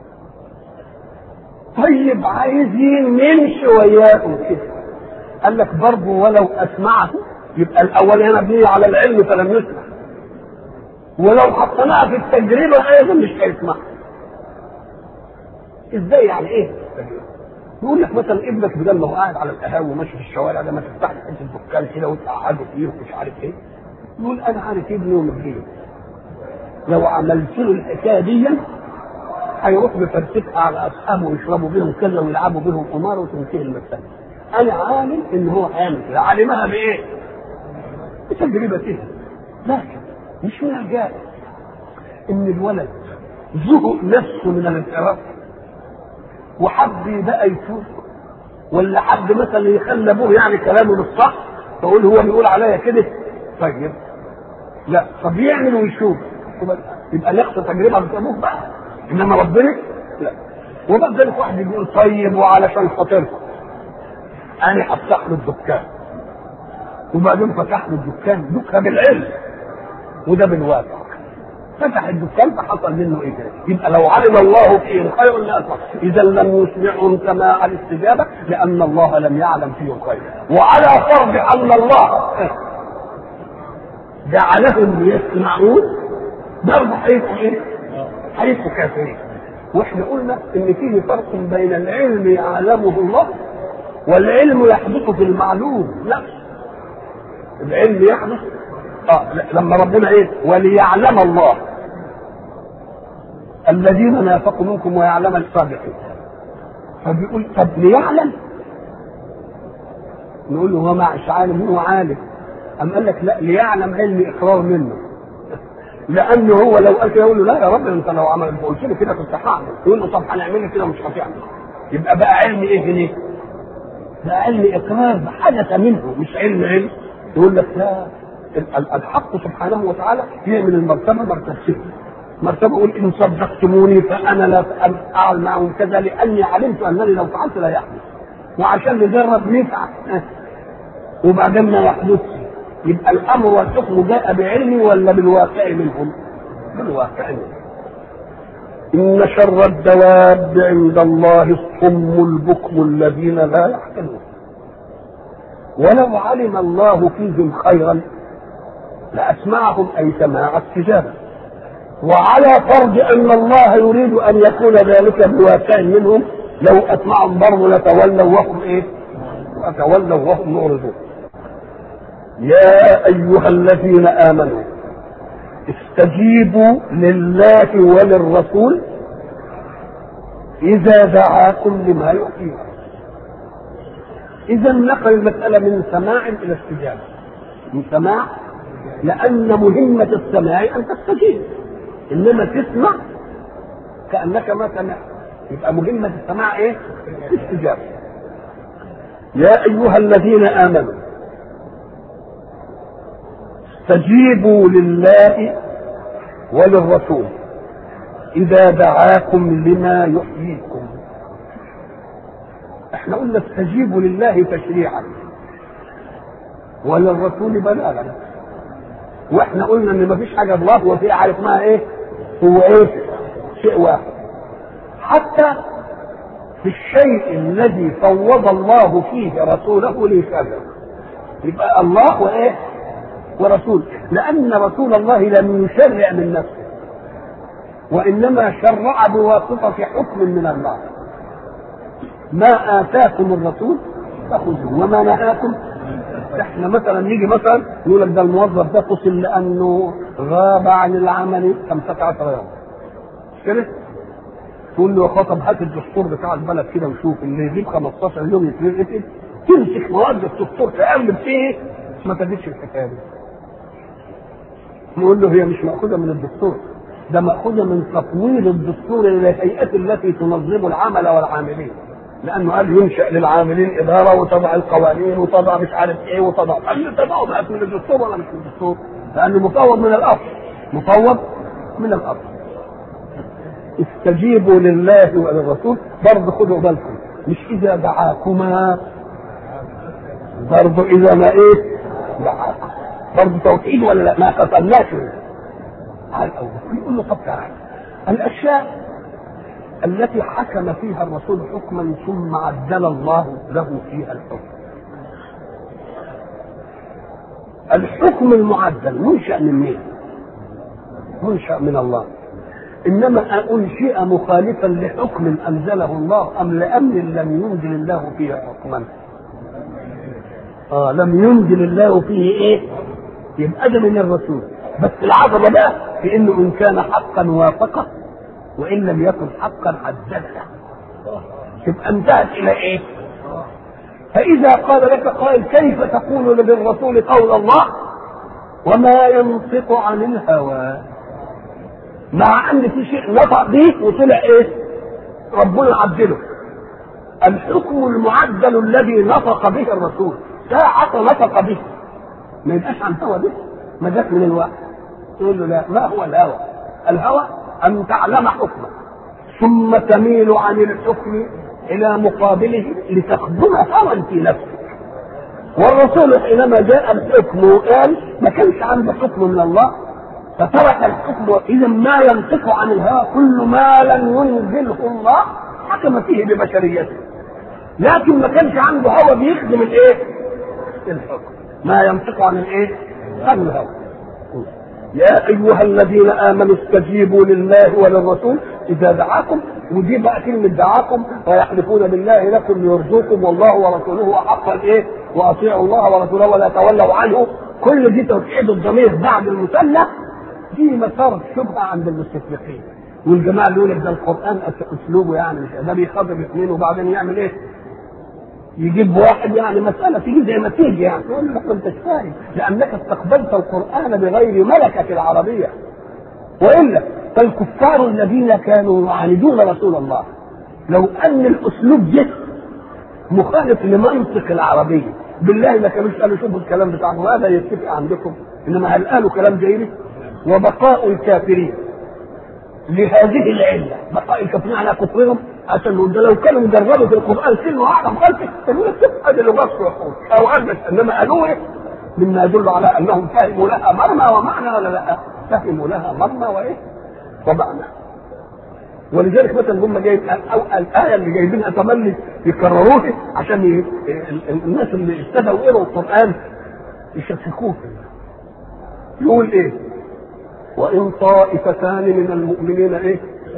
طيب عايزين نمشي وياهم كده. قال لك برضه ولو اسمعه يبقى الاول هنا مبني على العلم فلم يسمع، ولو حطيناها في التجربه ايضا مش هيسمع. ازاي يعني ايه؟ يقول لك مثلا ابنك بدل ما هو قاعد على القهاوي وماشي في الشوارع ده ما تفتح له حته دكان كده وتقعده فيه ومش عارف ايه، يقول انا عارف ابني ومدينه لو عملت له الحكايه دي هيروح بفرتكها على اصحابه ويشربوا بيهم كذا ويلعبوا بيهم قمار وتنتهي المساله. انا عالم ان هو هيعمل كده، عالمها بايه؟ بتجربتها. لكن مش من الجائز ان الولد زهق نفسه من الانحراف وحب بقى يفوق، ولا حد مثلا يخلي ابوه يعني كلامه بالصح فيقول هو بيقول عليا كده. طيب لا، طب يعمل ويشوف يبقى نقص تجربه بابوه بقى، انما ربنا لا. وبعد ذلك واحد يقول طيب وعلشان خاطركم انا هفتح له الدكان، وبعدين فتح له الدكان دكها بالعلم وده بالواقع، فتح الدكان فحصل منه ايه كده؟ يبقى لو علم الله فيهم خير لاسمع، اذا لم يسمعهم سماع الاستجابه لان الله لم يعلم فيهم خير. وعلى فرض ان الله جعلهم يسمعون برضه هيبقوا ايه؟ هيبقوا كافرين. واحنا قلنا ان فيه فرق بين العلم يعلمه الله والعلم يحدث في المعلوم. لا، العلم يحدث لما ربنا ايه؟ وليعلم الله الذين نافقوا منكم ويعلم الصادقين. فبيقول طب ليعلم، نقول له هو مع عالم، هو عالم. أم قال لك لا، ليعلم علم اقرار منه، لانه هو لو قال كده يقول له لا يا رب انت لو عملت قلت لي كده كنت هعمل، يقول له طب هنعمل كده مش هتعمل. يبقى بقى علم ايه هنا؟ ده علم اقرار حدث منه، مش علم. يقول لك لا، الحق سبحانه وتعالى يعمل المرتبه مرتبتين. مرتبه يقول ان صدقتموني فانا لا افعل معهم كذا لاني علمت انني لو فعلت لا يحدث، وعشان نجرب نفعل وبعدين ما يحدثش. يبقى الامر والحكم جاء بعلمي ولا بالواقع منهم؟ بالواقع منهم. ان شر الدواب عند الله الصم البكم الذين لا يعقلون. ولو علم الله فيهم خيرا لاسمعهم اي سماع استجابه. وعلى فرض ان الله يريد ان يكون ذلك بواقع منهم لو اسمعهم برضه لتولوا وهم ايه؟ وتولوا وهم معرضون. يا ايها الذين امنوا استجيبوا لله وللرسول اذا دعاكم لما يحييكم. اذا نقل المساله من سماع الى استجابه. من سماع لان مهمه السماع ان تستجيب، انما تسمع كانك ما سمعت. يبقى مهمه السماع ايه؟ استجابه. يا ايها الذين امنوا استجيبوا لله وللرسول اذا دعاكم لما يحييكم. احنا قلنا استجيبوا لله تشريعا وللرسول بلاغا، واحنا قلنا ان مفيش حاجه الله وفي عارف ما ايه هو ايه؟ شيء واحد. حتى في الشيء الذي فوض الله فيه رسوله ليشرع، يبقى الله وايه؟ ورسول، لان رسول الله لم يشرع من نفسه وانما شرع بواسطه حكم من الله. ما اتاكم الرسول فخذوه وما نهاكم. احنا مثلا نيجي مثلا يقول لك ده الموظف ده فصل لانه غاب عن العمل 15 يوم، مش كده؟ تقول له يا خطب هات الدستور بتاع البلد كده وشوف اللي يجيب 15 يوم يترقد، تمسك مواد الدستور تقلب فيه ما تجدش الحكايه دي. نقول له هي مش مأخوذة من الدستور، ده مأخوذة من تطوير الدستور للهيئات التي تنظم العمل والعاملين، لأنه قال ينشأ للعاملين إدارة وتضع القوانين وتضع مش عارف إيه وتضع تضعه بقى من الدستور ولا مش من الدستور؟ لأنه مفوض من الأصل، مفوض من الأصل. استجيبوا لله وللرسول، برضه خدوا بالكم مش إذا دعاكما، برضه إذا ما إيه؟ دعاكم، برضه توحيد ولا لا؟ ما قتلناش على الأول. يقول له طب تعالى الأشياء التي حكم فيها الرسول حكما ثم عدل الله له فيها الحكم. الحكم المعدل منشأ من مين؟ منشأ من الله. انما انشئ مخالفا لحكم انزله الله ام لامر لم ينزل الله فيه حكما؟ لم ينزل الله فيه ايه؟ يبقى ده من الرسول. بس العظمه بقى في انه ان كان حقا وافقه وان لم يكن حقا عدله. تبقى انتهت الى ايه؟ فاذا قال لك قائل كيف تقول للرسول قول الله وما ينطق عن الهوى، مع ان في شيء نطق به وطلع ايه؟ ربنا عدله. الحكم المعدل الذي نطق به الرسول ساعة نطق به ما يبقاش عن هوى به، ما جاء من الوحي. تقول له لا، ما هو الهوى؟ الهوى ان تعلم حكمه ثم تميل عن الحكم الى مقابله لتخدم هوى في نفسك. والرسول حينما جاء الحكم وقال ما كانش عنده حكم من الله فترك الحكم. اذا ما ينطق عن الهوى كل ما لم ينزله الله حكم فيه ببشريته، لكن ما كانش عنده هوى بيخدم الايه؟ الحكم. ما ينطق عن الايه؟ عن الهوى. يا ايها الذين امنوا استجيبوا لله وللرسول اذا دعاكم، ودي بقى كلمه دعاكم ويحلفون بالله لكم ليرجوكم والله ورسوله احق الايه؟ واطيعوا الله ورسوله ولا تولوا عنه. كل دي توحيد الضمير بعد المثنى دي مسار شبهه عند المستشرقين والجماعه اللي يقول لك ده القران اسلوبه يعني مش ده بيخاطب اثنين وبعدين يعمل ايه؟ يجيب واحد يعني مساله تيجي زي ما تيجي يعني تقول لك انت فاهم لانك استقبلت القران بغير ملكه العربيه. والا فالكفار الذين كانوا يعاندون رسول الله لو ان الاسلوب ده مخالف لمنطق العربيه بالله ما كانوش قالوا شوفوا الكلام بتاعكم هذا يتفق عندكم، انما هل قالوا كلام جيد؟ وبقاء الكافرين لهذه العله، بقاء الكافرين على كفرهم عشان لو كانوا مجربوا في القران كلمه واحده مخالفه كانوا يتفقوا هذا لغه او عدت، انما قالوا ايه؟ مما يدل على انهم فهموا لها مرمى ومعنى ولا لا؟ فهموا لها مرمى وايه؟ ومعنى. ولذلك مثلا هم جايب او الايه اللي جايبينها تملي يكرروها عشان الناس اللي ابتدوا يقروا القران يشككوه. يقول ايه؟ وان طائفتان من المؤمنين ايه؟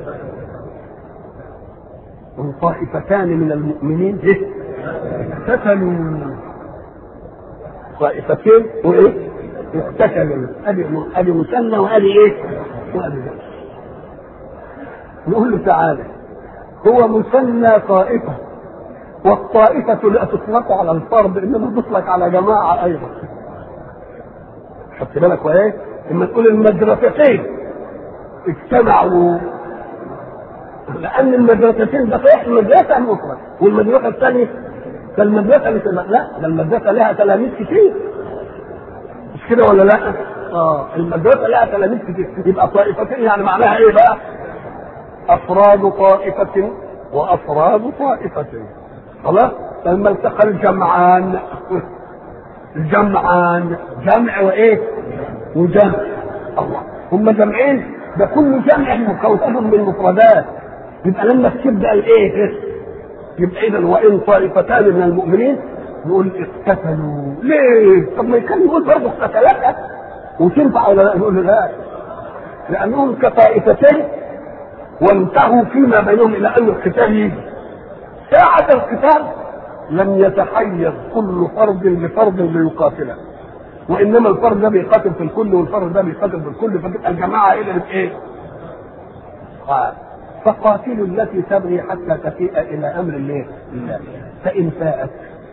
وان طائفتان من المؤمنين ايه؟ اقتتلوا. طائفتين وايه؟ اقتتلوا. ادي مثنى وادي ايه؟ وادي نقول له تعالى هو مثنى طائفه والطائفه لا تطلق على الفرد انما تطلق على جماعه ايضا. خدت بالك وايه؟ لما تقول المدرستين اجتمعوا لان المدرستين ده صحيح المدرسه المفرد والمدرسه الثانيه فالمدرسه لا ده المدرسه لها تلاميذ كتير مش كده ولا لا؟ المدرسه لها تلاميذ كتير يبقى طائفتين يعني معناها ايه بقى؟ افراد طائفه وافراد طائفه. خلاص؟ لما التقى الجمعان جمع وايه؟ وجمع. الله هم جمعين ده كل جمع مكون من مفردات يبقى لما تبدا الايه؟ يبقى اذا وان طائفتان من المؤمنين نقول اقتتلوا. ليه؟ طب ما كان يقول برضه اقتتلت وتنفع ولا لا؟ نقول لا لانهم كطائفتين وانتهوا فيما بينهم الى ان القتال يجي. ساعة القتال لم يتحيز كل فرد لفرد ليقاتله وانما الفرد ده بيقاتل في الكل والفرد ده بيقاتل في الكل فتبقى الجماعه قدرت ايه؟ فقاتلوا التي تبغي حتى تفيء الى امر الله فان فاءت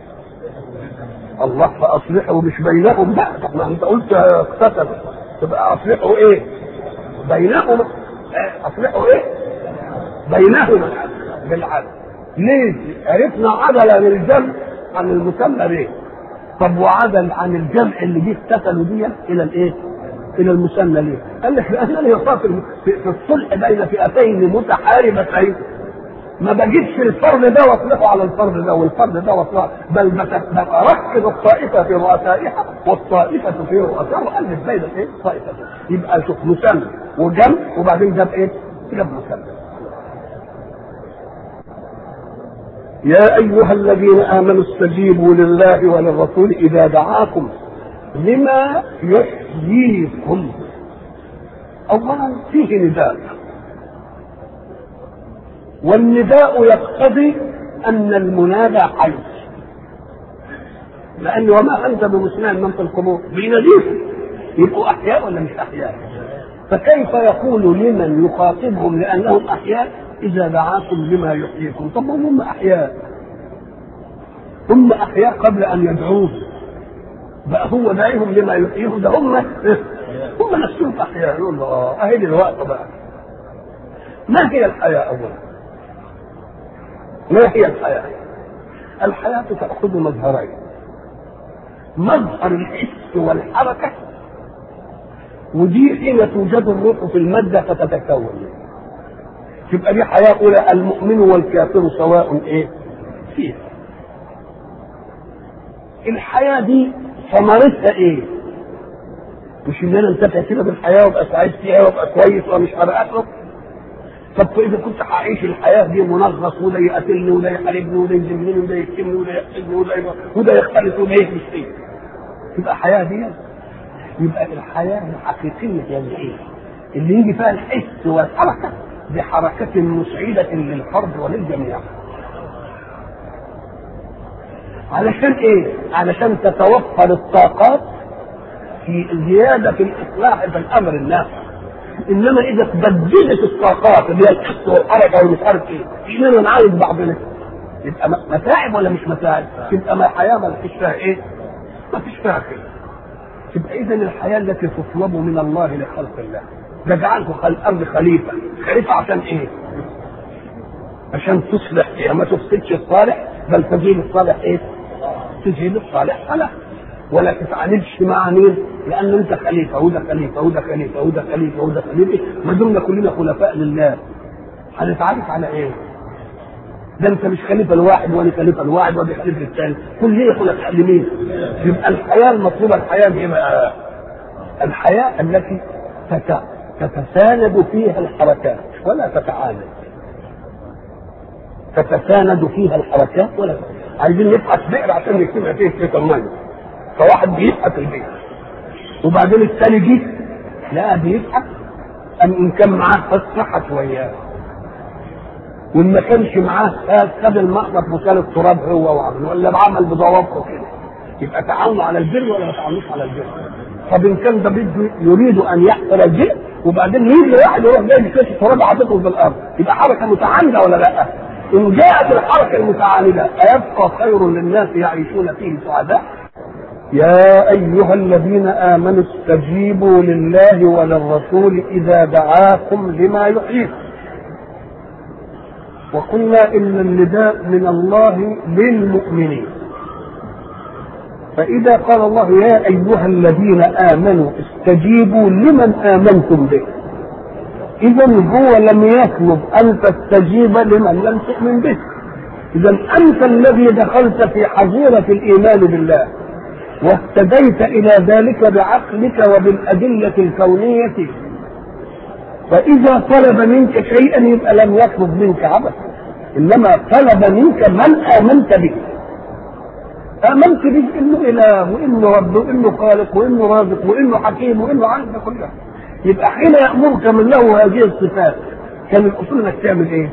الله فاصلحوا مش بينهم بقى. ما انت قلت اقتتلوا تبقى اصلحوا ايه؟ بينهم. اصلحوا ايه؟ بينهما بالعدل. ليه؟ عرفنا عدل للجمع عن المسمى ليه؟ طب وعدل عن الجمع اللي جه اقتتلوا دي الى الايه؟ الى المثنى ليه؟ قال لك لان الهصاف في الصلح بين فئتين متحاربتين ما بجيبش الفرد ده واصلحه على الفرد ده والفرد ده واصلحه بل بركز الطائفه في رؤسائها والطائفه في رؤسائها والف بين الايه؟ طائفتين. يبقى شوف مثنى وجمع وبعدين جاب ايه؟ جاب مثنى. يا ايها الذين امنوا استجيبوا لله وللرسول اذا دعاكم لما يحييكم. اولا فيه نداء والنداء يقتضي أن المنادى حي، لأن وما أنت بمسمع من في القبور بيناديهم، يبقوا أحياء ولا مش أحياء؟ فكيف يقول لمن يخاطبهم لأنهم أحياء إذا دعاكم لما يحييكم؟ طب هم أحياء، هم أحياء قبل أن يدعوه، بقى هو داعيهم لما يحييهم، ده هم نفسهم أحياء. يقول له أهي الوقت بقى. ما هي الحياة أولا؟ ما هي الحياة؟ الحياة تأخذ مظهرين: مظهر الحس والحركة، ودي حين توجد الروح في المادة فتتكون، تبقى دي حياة أولى. المؤمن والكافر سواء إيه فيها. الحياة دي ثمرتها إيه؟ مش إن أنا انتفع كده بالحياة وأبقى سعيد فيها وأبقى كويس ومش هبقى. طب إذا كنت هعيش الحياة دي منغص، وده يقتلني وده يحاربني وده يذلني وده يكتمني وده يحسدني وده يختلط وده يهمس فيه، تبقى حياة دي؟ يبقى الحياة الحقيقية يعني إيه؟ اللي يجي فيها الحس والحركة بحركة مسعدة للفرد وللجميع. علشان إيه؟ علشان تتوفر الطاقات في زيادة في الإصلاح في الأمر النافع. انما اذا تبدلت الطاقات اللي هي الحس والحركه والمش عارف ايه، اننا نعالج بعضنا، يبقى متاعب ولا مش متاعب؟ يبقى ما الحياه ما فيش فيها ايه؟ ما فيش فيها كده. تبقى اذا الحياه التي تطلب من الله لخلق الله، ده جعلكم الارض خليفه. خليفه عشان ايه؟ عشان تصلح فيها، ما تفسدش الصالح بل تزيل الصالح ايه؟ تزيل الصالح صلاح، ولا تتعاملش مع مين؟ لان انت خليفه وده خليفه وده خليفه وده خليفه وده خليفه، ما دمنا كلنا خلفاء لله هنتعرف على ايه؟ ده انت مش خليفه الواحد ولا خليفه الواحد ولا خليفه الثاني، كلنا خلفاء لمين؟ يبقى الحياه المطلوبه الحياه دي بقى الحياه التي تتساند فيها الحركات ولا تتعاند. تتساند فيها الحركات ولا عايزين نبحث بئر عشان نكتبها فيه في الميه، فواحد بيبحث البيت وبعدين الثاني جه لا بيبحث ان كان معاه فسحت وياه، وان ما كانش معاه خد المقبض وكان التراب هو وعمل ولا بعمل بضوابطه كده، يبقى تعاونوا على البر ولا ما تعاونوش على البر؟ طب ان كان ده بده يريد ان يحصل البر وبعدين يجي واحد يروح جاي كاس التراب حاططه في الارض، يبقى حركه متعامده ولا لا؟ ان جاءت الحركه المتعامده ايبقى خير للناس يعيشون فيه سعداء؟ يا أيها الذين آمنوا استجيبوا لله وللرسول إذا دعاكم لما يحييكم. وقلنا إن النداء من الله للمؤمنين، فإذا قال الله يا أيها الذين آمنوا استجيبوا لمن آمنتم به، إذن هو لم يطلب أن تستجيب لمن لم تؤمن به. إذن أنت الذي دخلت في حظيرة الإيمان بالله واهتديت إلى ذلك بعقلك وبالأدلة الكونية، فإذا طلب منك شيئا يبقى لم يطلب منك عبث، إنما طلب منك من آمنت به. آمنت به إنه إله وإنه رب وإنه خالق وإنه رازق وإنه حكيم وإنه عارف كلها، يبقى حين يأمرك من له هذه الصفات كان الأصول إنك تعمل إيه؟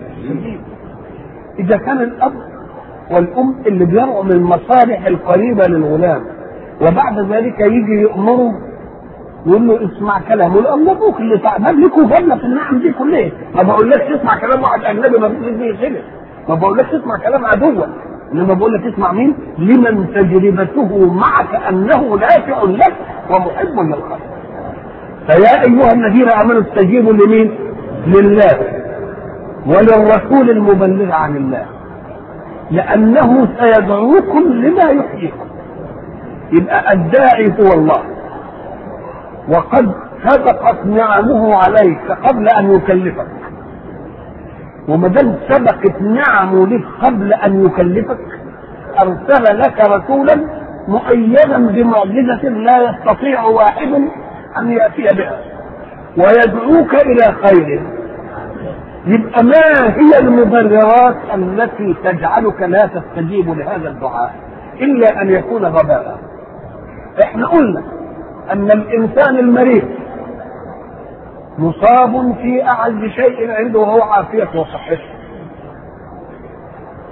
إذا كان الأب والأم اللي بيرعوا من المصالح القريبة للغلام وبعد ذلك يجي يأمره يقول له اسمع كلامه، يقول له ابوك اللي تعبان لك وجنة في النعم دي كلها، ما بقولكش اسمع كلام واحد أجنبي ما فيش فيه غيره، ما بقولكش اسمع كلام عدوة، إنما بقول لك اسمع مين؟ لمن تجربته معك أنه نافع لك ومحب للخير. فيا أيها الذين آمنوا استجيبوا لمين؟ لله وللرسول المبلغ عن الله، لأنه سيدعوكم لما يحييكم. يبقى الداعي هو الله، وقد سبقت نعمه عليك قبل أن يكلفك، وما دام سبقت نعمه لك قبل أن يكلفك أرسل لك رسولا مؤيدا بمعجزة لا يستطيع واحد أن يأتي بها ويدعوك إلى خير. يبقى ما هي المبررات التي تجعلك لا تستجيب لهذا الدعاء إلا أن يكون غباء؟ احنا قلنا أن الإنسان المريض مصاب في أعز شيء عنده وهو عافيته وصحته،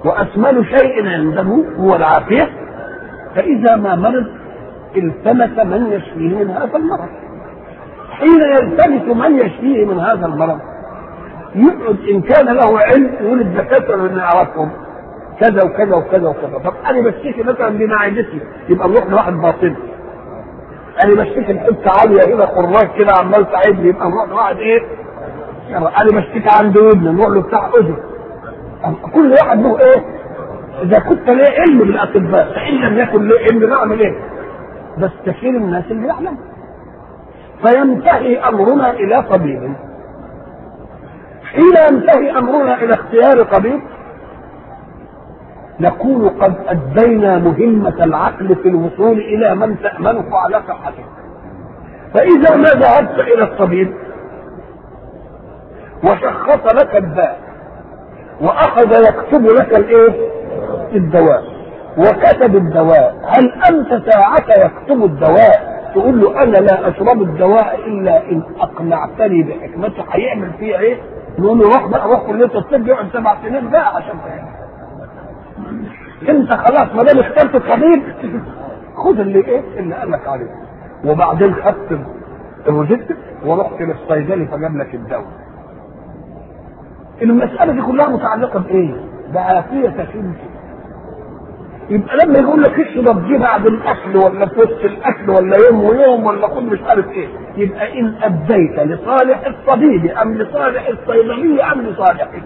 وأثمن شيء عنده هو العافية، فإذا ما مرض التمس من يشفيه من هذا المرض. حين يلتمس من يشفيه من هذا المرض يقعد إن كان له علم يقول الدكاترة اللي نعرفهم كذا وكذا وكذا وكذا. طب أنا بشتكي مثلا بمعدتي، يبقى نروح لواحد باطني. أنا بشتكي الحته عالية هنا خراج كده عمال تعبني، يبقى نروح لواحد إيه؟ أنا بشتكي عند ابني نروح له بتاع أذن. كل واحد له إيه؟ إذا كنت ليه علم بالأطباء فإن لم يكن ليه علم نعمل إيه؟ بس كثير الناس اللي يعلم. فينتهي أمرنا إلى طبيب. حين ينتهي أمرنا إلى اختيار طبيب نكون قد أدينا مهمة العقل في الوصول إلى من تأمنه على صحته. فإذا ما ذهبت إلى الطبيب وشخص لك الداء وأخذ يكتب لك الدواء وكتب الدواء، هل أنت ساعة يكتب الدواء تقول له أنا لا أشرب الدواء إلا إن أقنعتني بحكمته هيعمل فيه إيه؟ نقول له روح كلية الطب يقعد 7 سنين بقى عشان فاهم. انت خلاص ما دام اخترت الطبيب خد اللي قال لك عليه. وبعدين خدت الروجيت ورحت للصيدلي فجاب لك الدواء. المسألة دي كلها متعلقة بإيه؟ بعافية تكليف. يبقى لما يقول لك اشرب دي بعد الأكل ولا في وسط الأكل ولا يوم ويوم ولا كل مش عارف إيه، يبقى إن أديت لصالح الطبيب أم لصالح الصيدلي أم لصالحك.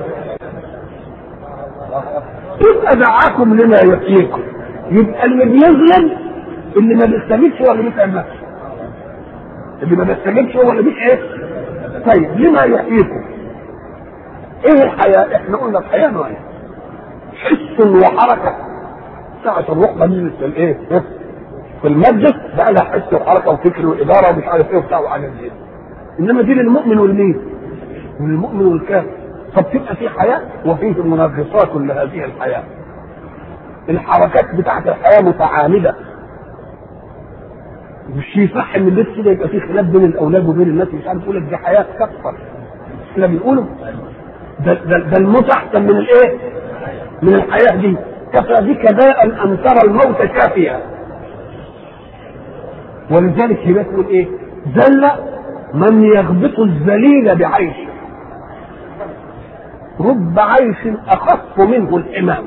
يبقى دعاكم لما يحييكم. يبقى اللي بيظلم اللي ما بيستجيبش هو اللي بيتعب نفسه. اللي ما بيستجيبش هو اللي ايه؟ طيب لما يحييكم؟ ايه الحياه؟ احنا قلنا الحياه نوعين، حس وحركه. ساعة الروح بنزل في الايه؟ في المادة بقى لها حس وحركه وفكر واداره ومش عارف ايه وبتاع وحاجات دي. انما دي للمؤمن والمين؟ للمؤمن والكافر. فبتبقى في حياه وفيه منغصات لهذه الحياه. الحركات بتاعت الحياه متعامده. مش صح ان البيت كده يبقى فيه خلاف بين الاولاد وبين الناس مش عارف تقول لك دي حياه كفر. احنا بنقولوا ده الموت احسن من الايه؟ من الحياه دي. كفى بك داء ان ترى الموت كافيا. ولذلك هي بتقول ايه؟ ذل من يغبط الذليل بعيشه. رب عيش اخف منه الامام.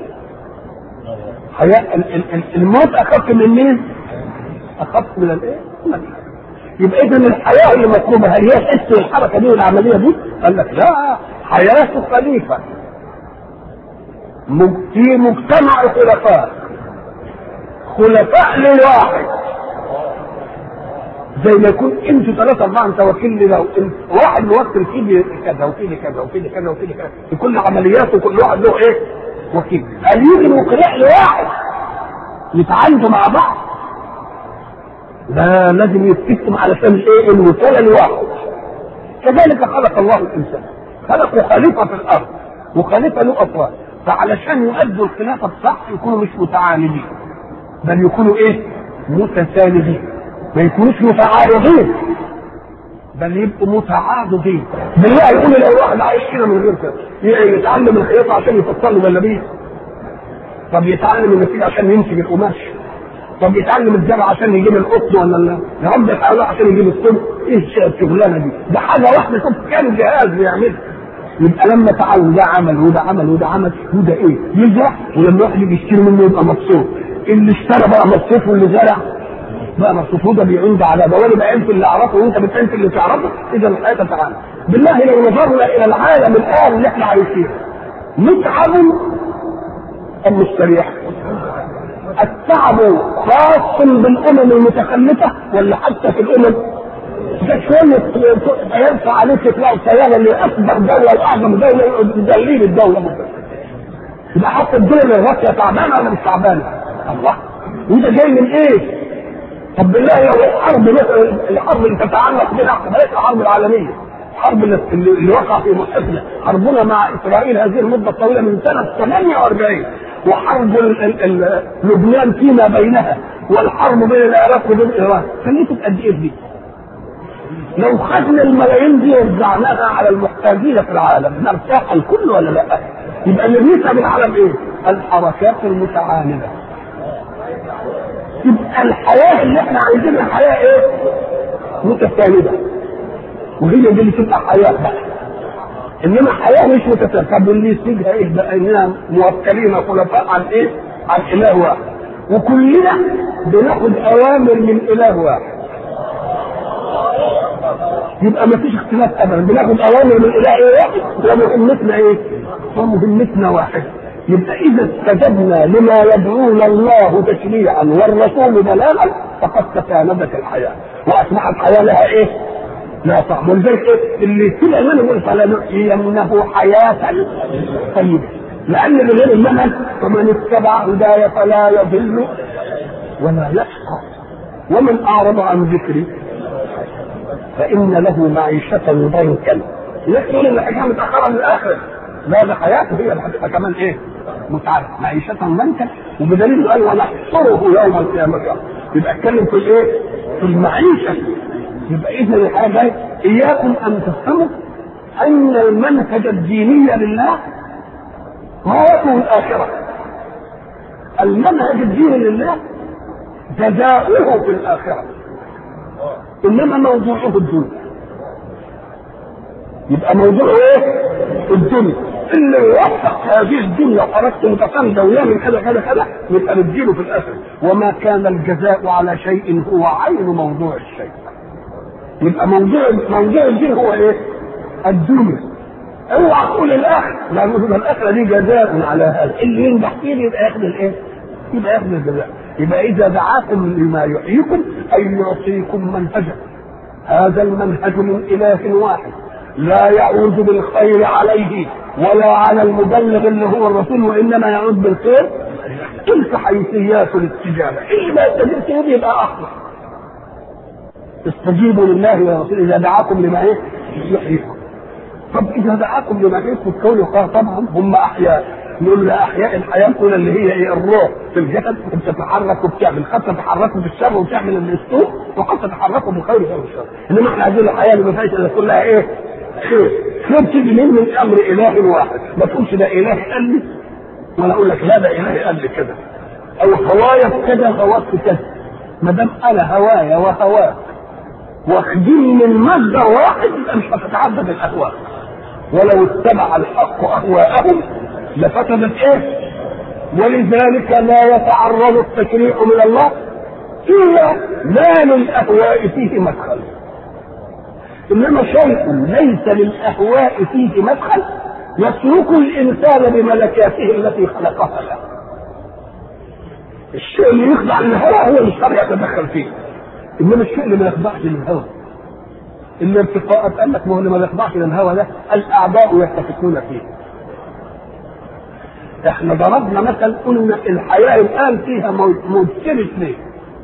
الموت اخف من مين؟ اخف من الايه؟ يبقى اذا الحياه اللي مطلوبه هل هي الحس والحركه دي والعمليه دي؟ قال لك لا، حياه خليفه في مجتمع خلفاء لواحد. زي ما يكون انتوا 3 4 انت وكيل لو واحد موكل فيه كذا وفيه كذا وفيه كذا وفيه كذا في كل عملياته كل واحد له ايه؟ وكيل. قال يجي الوكلاء لواحد يتعاندوا مع بعض. ده لازم يتكتم علشان ايه؟ الوكاله لواحد. كذلك خلق الله الانسان، خلقه خليفه في الارض وخليفه له افراد، فعلشان يؤدوا الخلافه الصح يكونوا مش متعاندين بل يكونوا ايه؟ متساندين. ما يكونوش متعارضين بل يبقوا متعاضدين. بالله يقول لو واحد عايش كده من غير كده يتعلم الخياطه عشان يفصل له جلابيه. طب يتعلم النسيج عشان ينسج القماش. طب يتعلم الزرع عشان يجيب القطن ولا يربي الحيوان عشان يجيب الصبح. ايه الشغلانه دي؟ ده حاجه واحده. شوف كام جهاز بيعملها. يبقى لما تعالوا ده عمل وده عمل وده عمل وده ايه؟ يزرع ولما واحد يجي يشتري منه يبقى مبسوط. اللي اشترى بقى مبسوط واللي زرع بقى مبسوط. ده بيعود على ده وانا بقى انت اللي اعرفه وانت بتنت اللي تعرفه. اذا الحياه تعالى بالله لو نظرنا الى العالم الان اللي احنا عايشينه متعب ام مستريح؟ التعب خاص بالامم المتخلفه ولا حتى في الامم؟ ده شويه يرفع عليك تلاقي السياره اللي اكبر دوله واعظم دوله تدليل الدوله. يبقى حتى الدول الراقيه تعبانه ولا مش تعبانه؟ الله. وده جاي من ايه؟ طب بالله لو الحرب اللي تتعلق بها بلاش الحرب العالميه، الحرب اللي وقع في محيطنا، حربنا مع اسرائيل هذه المده الطويله من سنه 48 وحرب لبنان فيما بينها والحرب بين العراق وبين ايران، خليته قد ايه دي؟ لو خدنا الملايين دي ووزعناها على المحتاجين في العالم نرتاح الكل ولا لا؟ يبقى اللي بيتعب العالم ايه؟ الحركات المتعامله. يبقى الحياه اللي احنا عايزينها حياه ايه؟ متساندة، وهي دي اللي تبقى حياه بقى. انما حياه مش متساندة، طب اللي يسيبها ايه بقى؟ اننا موكلين خلفاء عن ايه؟ عن اله واحد، وكلنا بناخد اوامر من اله واحد. يبقى ما فيش اختلاف ابدا، بناخد اوامر من اله واحد ومهمتنا ايه؟ ومهمتنا واحد. يبقى اذا استجبنا لما يدعونا الله تشريعا والرسول بلاغا فقد تساندت الحياه واصبحت الحياه لها ايه؟ لا طعم. ولذلك ايه؟ اللي كل ايمان يقول فلنحيينه حياه طيبه، لان بغير المنهج فمن اتبع هداي فلا يضل ولا يشقى ومن اعرض عن ذكري فان له معيشه ضنكا. يقول ان الحياه متاخره للاخره، لا ده حياته هي اللي هتبقى كمان ايه؟ متعبه، معيشه ضنكا. وبدليل قال ونحشره يوم القيامه. يبقى اتكلم في الايه؟ في المعيشه. يبقى اذا الحاجه اياكم ان تفهموا ان المنهج الديني لله غايته الاخره. المنهج الديني لله جزاؤه في الاخره، انما موضوعه الدنيا. يبقى موضوعه ايه؟ الدنيا. اللي يوفق هذه الدنيا وحركته متساندة ويعمل كذا كذا كذا يبقى نديله في الاخر. وما كان الجزاء على شيء هو عين موضوع الشيء. يبقى موضوع الدين هو ايه؟ الدنيا. اوعى تقول الاخر، لا نقول الاخره دي جزاء على هذا، اللي ينجح فيه يبقى ياخذ الايه؟ يبقى ياخذ الجزاء. يبقى اذا دعاكم لما يحييكم اي يعطيكم منهجا. هذا المنهج من اله واحد لا يعود بالخير عليه ولا على المبلغ اللي هو الرسول، وانما يعود بالخير. تلك حيثيات الاستجابه، اللي ما استجبتم يبقى اخطر. استجيبوا لله ورسوله اذا دعاكم لما ايه؟ يحييكم. طب اذا دعاكم لما يحييكم تقولوا طبعا هم احياء. نقول له احياء الحياه كلها اللي هي ايه؟ الروح في الجسد بتتحرك وبتعمل، قد تتحركوا بالشر وتعمل الاسلوب، وقد تتحركوا بالخير والشر. انما احنا عايزين الحياه اللي ما فيهاش الا كلها ايه؟ خير. خير تيجي من امر اله واحد. ما تقولش ده اله قال لي ولا اقول لك لا ده اله قال لي كده، او هوايا في كذا هواك في كذا. ما دام انا هوايا وهواك واخدين من مصدر واحد يبقى مش هتتعدد الاهواء. ولو اتبع الحق اهواءهم لفسدت ايه؟ ولذلك لا يتعرض التشريع من الله الا لا للاهواء فيه مدخل. انما شيء ليس للاهواء فيه مدخل يترك الانسان بملكاته التي خلقها له. الشيء اللي يخضع للهوى هو اللي الشرع يتدخل فيه، انما الشيء اللي ما يخضعش للهوى الارتقاءات قال لك ما هو اللي ما يخضعش للهوى ده الاعداء يتفقون فيه. احنا ضربنا مثل قلنا الحياه الان فيها موجتين اثنين،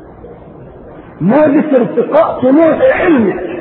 موجة ارتقاء طموح علمي.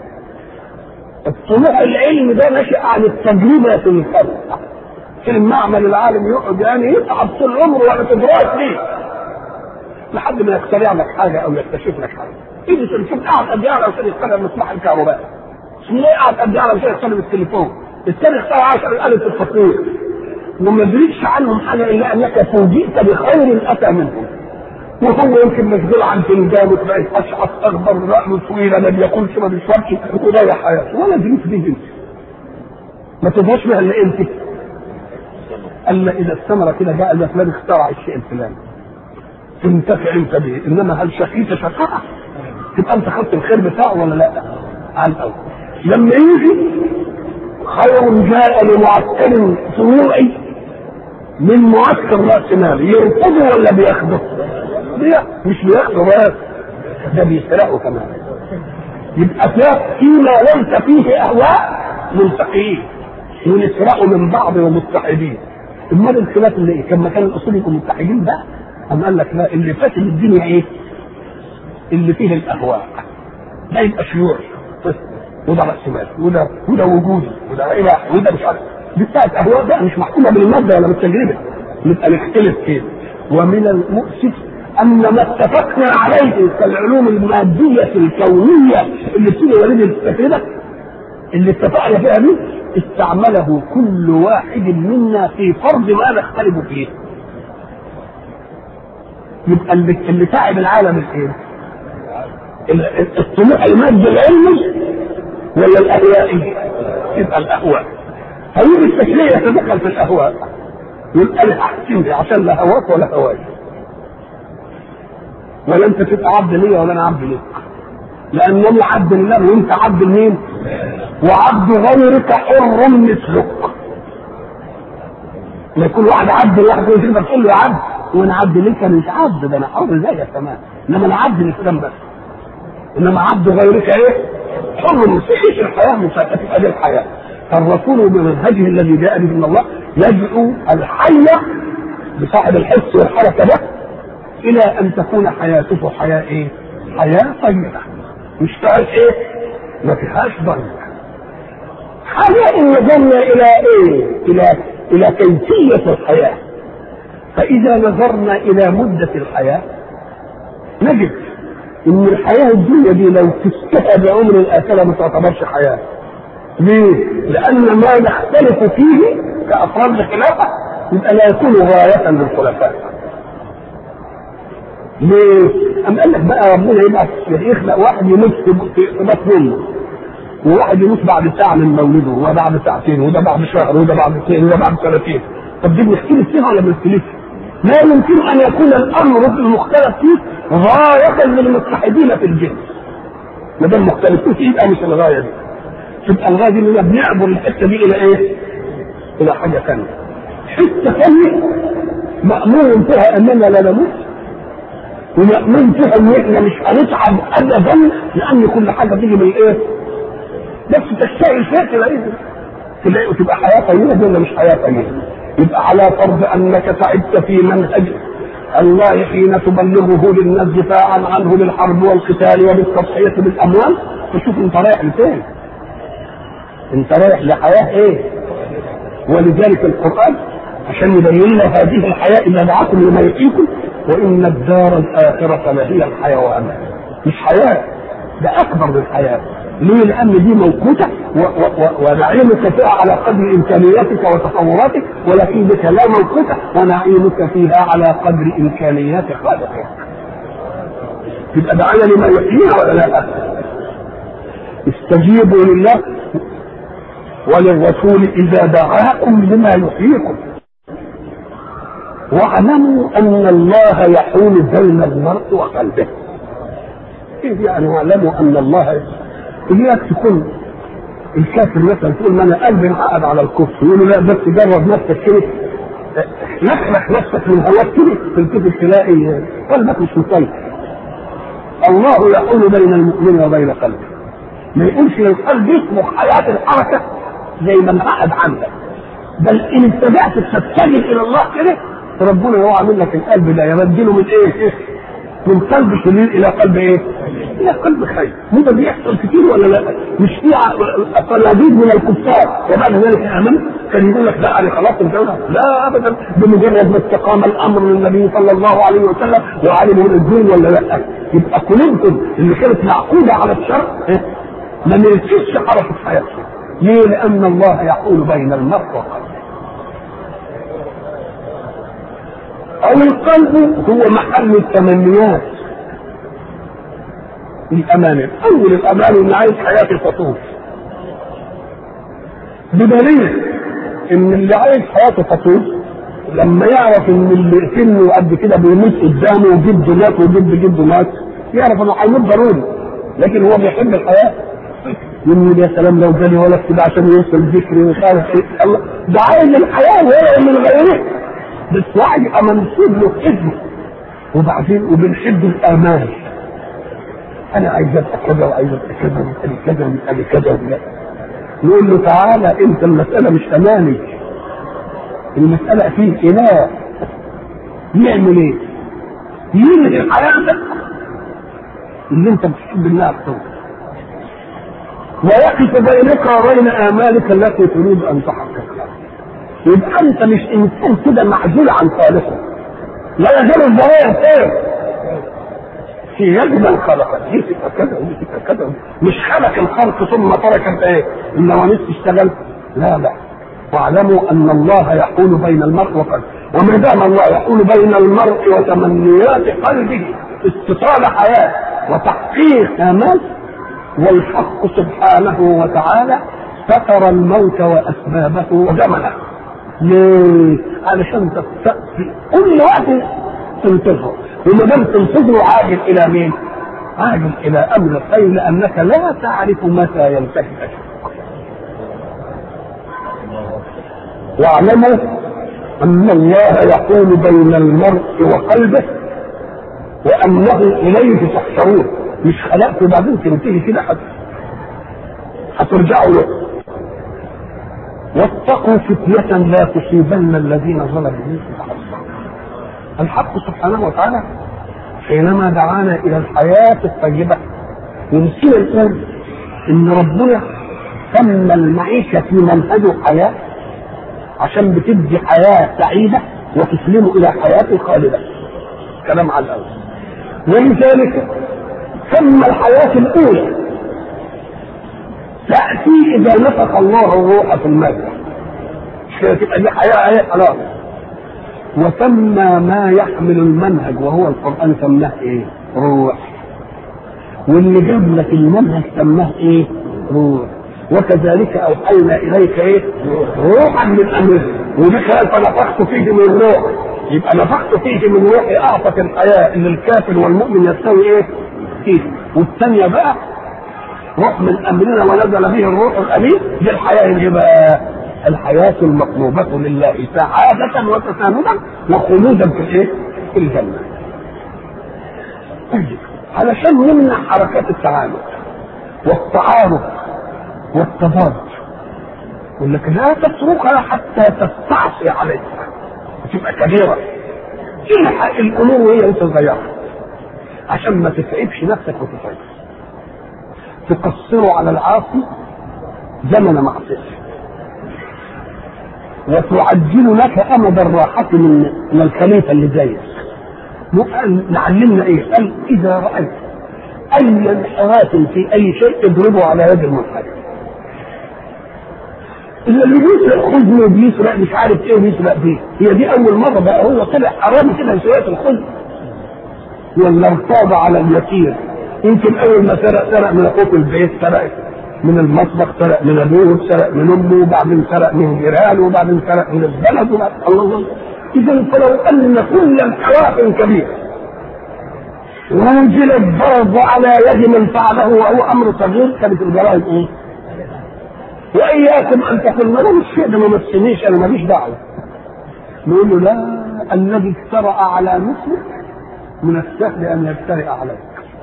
الطموح العلمي ده نشأ عن التجربة في الخلق. في المعمل العالم يقعد يعني يتعب طول عمره ولا تدرس فيه لحد ما يخترع لك حاجة أو يكتشف لك حاجة. إذا تشوف قاعد قد يعرف عشان يستخدم مصباح الكهرباء، اسمه قاعد قد يعرف عشان يستخدم التليفون، الثاني اخترع 10,000 التصوير وما دريتش عنهم حاجة إلا أنك فوجئت بخير أتى منهم. وهو يمكن مشغول عن فنجان وتلاقي اشعث اخضر رأسه طويله ما بياكلش ما بيشربش وضيع حياته ولا دريت به انت. ما تدريش بها الا انت. الا اذا الثمره كده جاء الا فلان اخترع الشيء الفلاني تنتفع انت به. انما هل شقيت شقاء تبقى انت خدت الخير بتاعه ولا لا؟ على الاول لما يجي خير جاء لمعسكر صنوعي من معسكر راس مال يرفضه ولا بياخده؟ مش بياخده بس ده بيسرقه كمان. يبقى فيما ليس فيه اهواء ملتقيين ونسرقوا من بعض ومتحدين. امال الخلاف اللي ايه؟ كما كان الاصول يكونوا متحدين بقى أم قال لك لا، اللي فات الدنيا ايه؟ اللي فيه الاهواء ده يبقى شيوعي وده راس مال وده وجودي وده اله وده مش عارف. دي بتاعت اهواء بقى مش محكومه بالماده ولا بالتجربه. نبقى نختلف فيه. ومن المؤسف ان ما اتفقنا عليه كالعلوم الماديه الكونيه اللي بتيجي وليد التجربه اللي اتفقنا فيها دي استعمله كل واحد منا في فرض ما نختلف فيه. يبقى اللي تعب العالم الايه؟ الطموح المادي العلمي ولا الاهوائي؟ يبقى الاهواء. هيجي التشريع يتدخل في الاهواء يبقى الاحسن عشان لا هواك ولا هواي، ولا انت تبقى عبد ليا ولا انا عبد ليك، لانني عبد لله وانت عبد لمين؟ وعبد غيرك حر مثلك. ما يكون واحد عبد لوحده تقدر تقول له يا عبد وانا عبد ليك، انا مش عبد، ده انا حر زيك تمام، انما انا عبد للاسلام بس، انما عبد غيرك ايه؟ حر مستحيل الحياه مساءله هذه الحياه. فالرسول بمنهجه الذي جاء به من الله يدعو الحي بصاحب الحس والحركه ده الى ان تكون حياته حياه ايه؟ حياه طيبه مش فيهاش ايه؟ ما فيهاش ضرر. حاجه ان نظرنا الى ايه؟ الى كيفيه الحياه. فاذا نظرنا الى مده الحياه نجد ان الحياه الدنيا دي لو تشتهى بعمر الاخره ما تعتبرش حياه. ليه؟ لان ما نختلف فيه كافراد الخلافه يبقى لا يكون غايه للخلفاء. ليه؟ أم قال لك بقى ربنا يبقى يخلق واحد يموت في بطن امه، وواحد يموت بعد ساعه من مولده، وبعد ساعتين، وده بعد شهر، وده بعد سنين، وده بعد سنتين. طب دي بنختلف فيها ولا بنختلف؟ لا يمكن ان يكون الامر المختلف فيه غايه للمتحدين في الجنس. ما دام مختلفين فيه يبقى مش الغايه دي. تبقى الغايه دي اننا بنعبر الحته دي الى ايه؟ الى حاجه ثانيه. حته ثانيه مامور فيها اننا لا نموت، ومأمون فيها ان احنا مش هنتعب ابدا لان كل حاجه تيجي من ايه؟ بس تشتغل فيها تلاقي تبقى حياه طويله ولا مش حياه طويله. يبقى على فرض انك تعبت في منهج الله حين تبلغه للناس دفاعا عنه بالحرب والقتال وبالتضحيه بالاموال، فشوف انت رايح لفين؟ انت رايح لحياه ايه؟ ولذلك القران عشان يبين لنا هذه الحياه اذا دعاكم لما يحييكم وان الدار الاخره لهي الحيوان. مش حياه، ده اكبر من الحياه. ليه؟ لان دي موقوته ونعيمك فيها على قدر امكانياتك وتصوراتك، ولكن بك لا موقوته ونعيمك فيها على قدر امكانيات خالقك. يبقى دعانا لما يحيينا ولا لا؟ استجيبوا لله وللرسول اذا دعاكم لما يحييكم واعلموا ان الله يحول بين المرء وقلبه. ايه يعني واعلموا ان الله؟ إياك تكون الكافر مثلا تقول ما انا قلبي انعقد على الكفر، يقول له لا بس جرب نفسك كده، نخلق نفسك من هواك كده في الكتب تلاقي قلبك مش مسيطر. الله يحول بين المؤمن وبين قلبه. ما يقولش للقلب يصبح حياه الحركه زي ما انعقد عندك، بل ان اتبعت تتجه الى الله كده ربنا هو عامل لك القلب ده يبدله من ايه؟ من قلب شرير الى قلب ايه؟ الى قلب خير. ده بيحصل كتير ولا لا؟ مش في قلاديد من الكفار وبعد ذلك امنوا كان يقول لك لا انا خلاص انتهى. لا ابدا، بمجرد ما استقام الامر للنبي صلى الله عليه وسلم وعلموا الدين ولا لا؟ يبقى قلوبهم اللي كانت معقوده على الشر ما نرسلش حركه حياتهم. ليه؟ لان الله يحول بين المرء وقلبه. او القلب هو محل التمنيات، الاماني. اول الاماني ان عايز حياتي تطول، بدليل ان اللي عايز حياته تطول لما يعرف ان اللي سنه قد كده بيموت قدامه وجده مات وجده مات يعرف انه هيموت ضروري، لكن هو بيحب الحياه. يقول يا سلام لو جالي ولد كده عشان يوصل ذكري مش عارف ايه، الله ده عايز الحياه ولا من غيره. بس واحد يبقى منسوب له اسمه وبعدين وبنحب الامال. انا عايز ابقى كذا وعايز ابقى كذا وابقى كذا وابقى كذا. نقول له تعالى انت المساله مش اماني، المساله فيه اله يعمل ايه؟ ينهي حياتك اللي انت بتحب الله اكثر ويقف بينك وبين امالك التي تريد ان تحققها. يبقى انت مش انسان كده معزول عن خالقه، لا يزال الضرائر خير، في يد من خلق، دي تبقى كذا ودي تبقى كذا، مش خلق الخلق ثم ترك ايه النواميس تشتغل، لا لا. واعلموا ان الله يحول بين المرء وقلبه، وما دام الله يحول بين المرء وتمنيات قلبه استطال حياه وتحقيق امال، والحق سبحانه وتعالى ستر الموت واسبابه وزمنه. ليه؟ علشان تستقبل كل وقت تنتظر، وما دام تنتظر عاجل الى مين؟ عاجل الى امر الخير، لانك لا تعرف متى ينتهي اجلك. واعلموا ان الله يحول بين المرء وقلبه وانه اليه تحشرون، مش خلقته بعدين تنتهي كده هترجعوا له. واتقوا فتنة لا تصيبن الذين ظلموا منكم خاصة. الحق سبحانه وتعالى حينما دعانا الى الحياة الطيبة ونسينا نقول ان ربنا سمى المعيشة في منهج حياة عشان بتدي حياة سعيدة وتسلمه الى حياة خالدة. كلام على الاول. ولذلك سمى الحياة الاولى تأتي اذا نفخ الله الروح في المادة، مش كده تبقى دي حياة خلاص. وسمى ما يحمل المنهج وهو القرآن سماه ايه؟ روح. واللي جاب لك المنهج سماه ايه؟ روح. وكذلك اوحينا اليك ايه؟ روحا من امرنا، وذكر فنفخت فيه من روح. يبقى نفخت فيه من روحي اعطت الحياه ان الكافر والمؤمن يستوي ايه؟ فيه. والثانيه بقى روح من امرنا ونزل به الروح الامين، دي الحياه اللي بقى الحياه المطلوبه لله سعاده وتسامدا وخلودا في الايه؟ في الجنه. طيب علشان نمنع حركات التعامل والتعارض والتضاد، يقول لك لا تتركها حتى تستعصي عليك وتبقى كبيره. الحق الامور وهي انت صغيره عشان ما تتعبش نفسك وتتعب. تقصر على العاصي زمن معصيته وتعجل لك امد الراحه من الخليفه اللي زيك. نعلمنا ايه؟ قال اذا رايت اي انحراف في اي شيء اضربه على يد المنحرف. اللي بيسرق خزن وبيسرق مش عارف ايه وبيسرق فيه، هي دي اول مره بقى هو طلع حرام كده سرقه الخزن ولا ارتاض على اليسير. يمكن اول ما سرق من اخوه البيت، سرق من المطبخ، سرق من ابوه، سرق من امه، وبعدين سرق من جيرانه، وبعدين سرق من البلد، وبعدين الله. اذا فلو ان كل انحراف كبير وانزل الضرب على يد من فعله وهو امر صغير كانت الجرائم ايه؟ واياكم ان تقول انا مش كده ما مسنيش انا ماليش دعوه. نقول له لا، الذي اجترأ على مثلك من السهل ان يجترئ عليك.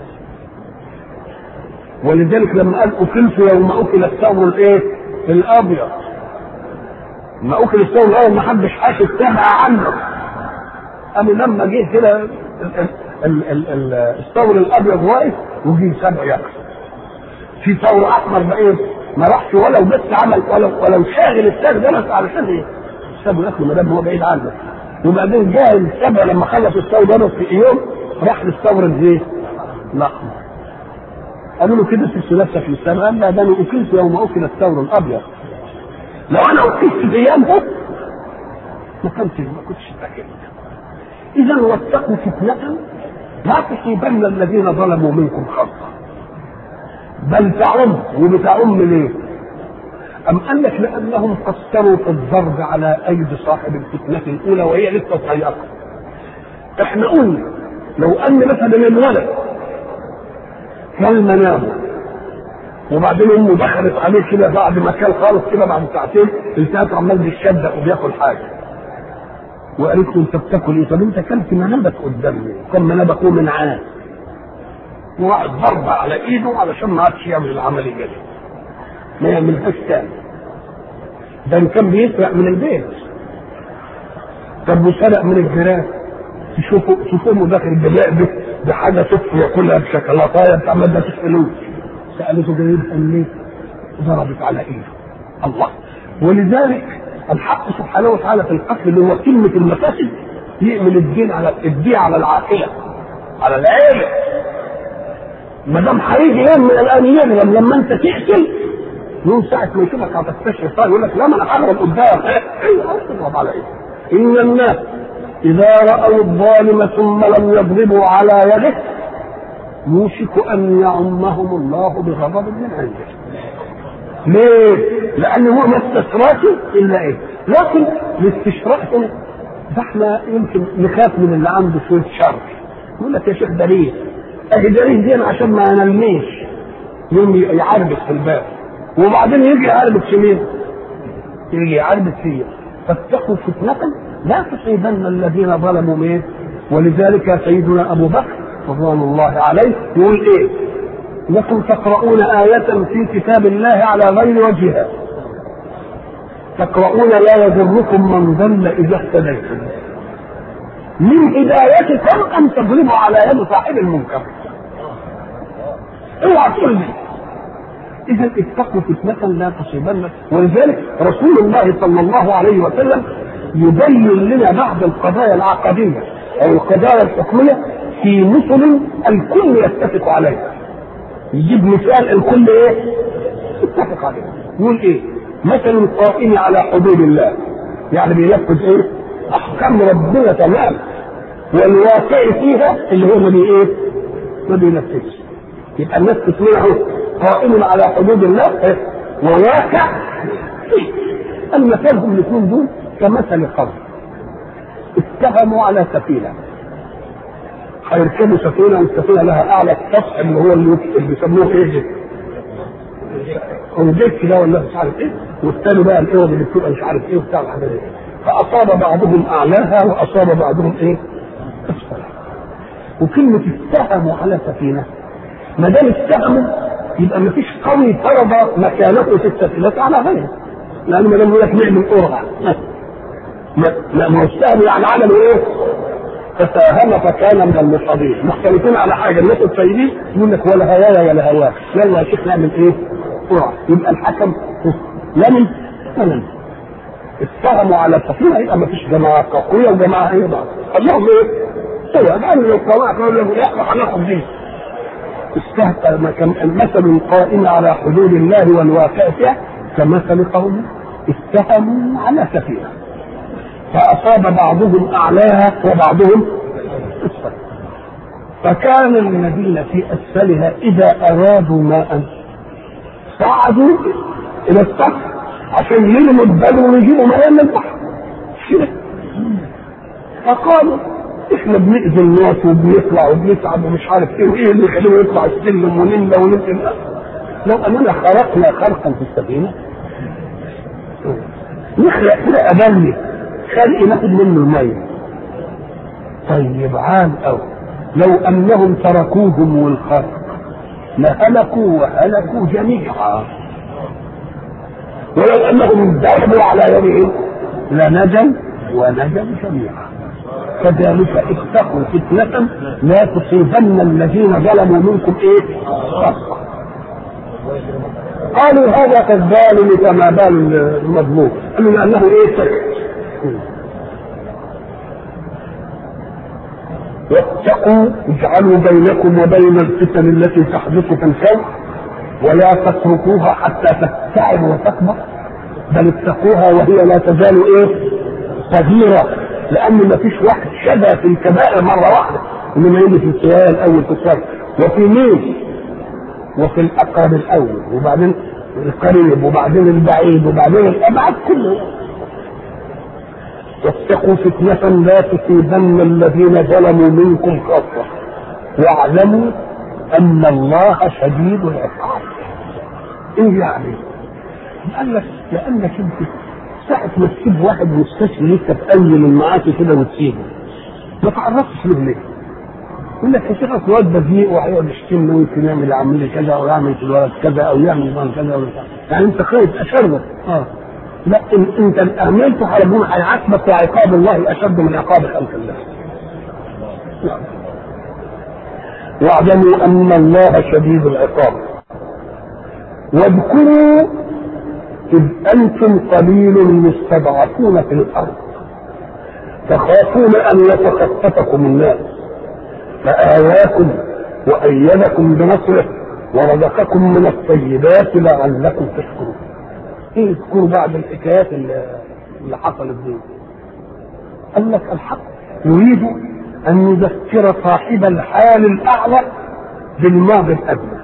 ولذلك لما قال اكلت يوم اكل الثور الايه؟ الابيض. ما اكل الثور الابيض ما حدش حاسس سمع عنه. قام لما جه كده الثور الابيض واقف وجي سبع ياكل. في ثور احمر بقى ما راحش ولو بس عمل ولو شاغل الثور ده علشان ايه؟ سابوا ياكلوا ما دام هو بعيد عنه. وبعدين جاء السبع لما خلص الثور ده في يوم راح للثور الايه؟ الاحمر. قالوا له كده سبت نفسك للسبع؟ قال لا، ده انا اكلت يوم اكل الثور الابيض. لو انا اكلت في ايام ده ما كنتش اتاكلت. اذا واتقوا فتنه لا تصيبن الذين ظلموا منكم خاصه بل تعم. وبتعم ليه؟ ام قال لك لانهم قصروا في الضرب على ايدي صاحب الفتنه الاولى وهي لسه صغيره. احنا قلنا لو ان مثلا الولد كان منامه وبعدين امه دخلت عليه كده بعد ما كان خالص كده بعد ساعتين التقت عمال بيشدق وبياكل حاجه وقالت له انت بتاكل ايه؟ طب انت كلت منابك قدامي، كان منابك من عام وواحد ضربه على ايده علشان ما عادش يعمل العمليه دي ما يعملهاش تاني. ده كان بيسرق من البيت. طب وسرق من الجيران، شوفوا امه داخل بلعبه بحاجه تطفي ياكلها بشوكولاته بتاع ما ادتش فلوس. سالته جايبها منين؟ ضربت على ايده. الله. ولذلك الحق سبحانه وتعالى في القتل اللي هو كلمه المفاسد يعمل الدين على العائله على العائله ما دام هيجي يوم من الان يغلب لما انت تقتل، يوم ساعه ما يشوفك هتستشفى صار يقول لك لا ما انا هضرب قدام. اضرب على ايه؟ ان الناس اذا راوا الظالم ثم لم يضربوا على يده يوشك ان يعمهم الله بغضب من عنده. ليه؟ لأنه هو ما استشراكش إلا إيه؟ لكن الاستشراك هنا ده احنا يمكن نخاف من اللي عنده شوية شر. يقول لك يا شيخ دليل، أهي دليل دي عشان ما ينلميش يوم يعربك في الباب، وبعدين يجي يعربك في مين؟ يجي يعربك فيه. فاتقوا فتنة لا تصيبن الذين ظلموا مين؟ ولذلك سيدنا أبو بكر رضوان الله عليه يقول إيه؟ لكم تقرؤون آية في كتاب الله على غير وجهها، تقرؤون لا يضركم من ضل إذا اهتديتم، من هدايتكم أن تضربوا على يد صاحب المنكر. اوعى تقول لي إذا اتقوا فتنة لا تصيبن. ولذلك رسول الله صلى الله عليه وسلم يبين لنا بعض القضايا العقدية أو القضايا الحكمية في مثل الكل يتفق عليها. يجيب مثال الكل ايه؟ يتفق عليه. يقول ايه؟ مثل القائم على حدود الله، يعني بينفذ ايه؟ احكام ربنا تمام، والواقع فيها اللي هو ما بينفذش. يبقى الناس تسمعه قائم على حدود الله وواقع فيه. المثال الاثنين دول كمثل قوم اتهموا على سفينه، هيركبوا سفينه والسفينه لها اعلى السطح اللي هو اللي بيسموه ايه؟ الديك ده ولا مش عارف ايه، والثاني بقى الاوض اللي بتبقى مش عارف ايه وبتاع الحاجات دي. فاصاب بعضهم اعلاها واصاب بعضهم ايه؟ اسفلها. وكلمه اتهموا على سفينه، ما دام اتهموا يبقى ما فيش قوي فرض مكانته في السفينه على غيره، لانه ما دام يقول لك نعمل قرعه ما اتهموا يعني عملوا ايه؟ فساهم فكان من المصابين. مختلفين على حاجه، الناس الطيبين يقول لك ولا هوايا ولا هواك، يلا يا شيخ نعمل ايه؟ قرعه. يبقى الحكم لمن ولم اتهموا على السفينه، يبقى ما فيش جماعه قويه وجماعه ايه بعض. اللهم ايه؟ سوى الان لو قواعد قالوا له لا هناخد دي. مثل القائم على حدود الله والواقع فيها كمثل قوم اتهموا على سفينه فأصاب بعضهم أعلاها وبعضهم أسفلها، فكان الذين في أسفلها إذا أرادوا ماء صعدوا إلى السطح عشان يلموا البدو ويجيبوا ماء من البحر. فقالوا إحنا بنأذي الناس وبنطلع وبنتعب ومش عارف إيه، وإيه اللي يخلينا نطلع السلم ونملى وننزل؟ لو أننا خلقنا خلقا في السفينة نخلق كده أبني خلق ناخد منه المية. طيب عام أو لو أنهم تركوهم والخلق لهلكوا وهلكوا جميعا، ولو أنهم ذهبوا على يدهم لنجوا ونجوا جميعا. كذلك اتقوا فتنة لا تصيبن الذين ظلموا منكم ايه؟ خاصة. قالوا هذا كالظالم كما بال المظلوم، قالوا لأنه ايه؟ سكت. واتقوا اجعلوا بينكم وبين الفتن التي تحدث في الكون ولا تتركوها حتى تتعب وتكبر، بل اتقوها وهي لا تزال ايه؟ صغيرة، لأن ما فيش واحد شبه في الكبائر مرة واحدة، إنما يجي في السؤال الأول في الصف وفي مين وفي الأقرب الأول وبعدين القريب وبعدين البعيد وبعدين الأبعد كله. واتقوا فتنة لا تصيبن الذين ظلموا منكم خاصة واعلموا أن الله شديد العقاب. إيه يعني؟ قال لك لأنك أنت ساعة ما تسيب واحد مستشفى لسه تقلل المعاصي كده وتسيبه ما تعرفش له ليه؟ يقول لك يا شيخ اصل الواد بذيء وهيقعد يشتمني ويمكن يعمل عمليه كذا او يعمل في الولد كذا او يعمل كذا ولا كذا، يعني انت خايف اشربك. لا انت اهملته على ربنا هيعاقبك وعقاب الله اشد من عقاب خلق الله. واعلموا ان الله شديد العقاب. واذكروا إذ أنتم قليل مستضعفون في الأرض تخافون أن يتخطفكم الناس فآواكم وأيدكم بنصره ورزقكم من الطيبات لعلكم تشكرون. ايه تذكروا بعد الحكايات اللي حصلت دي؟ قال لك الحق يريد ان يذكر صاحب الحال الاعلى بالماضي الادنى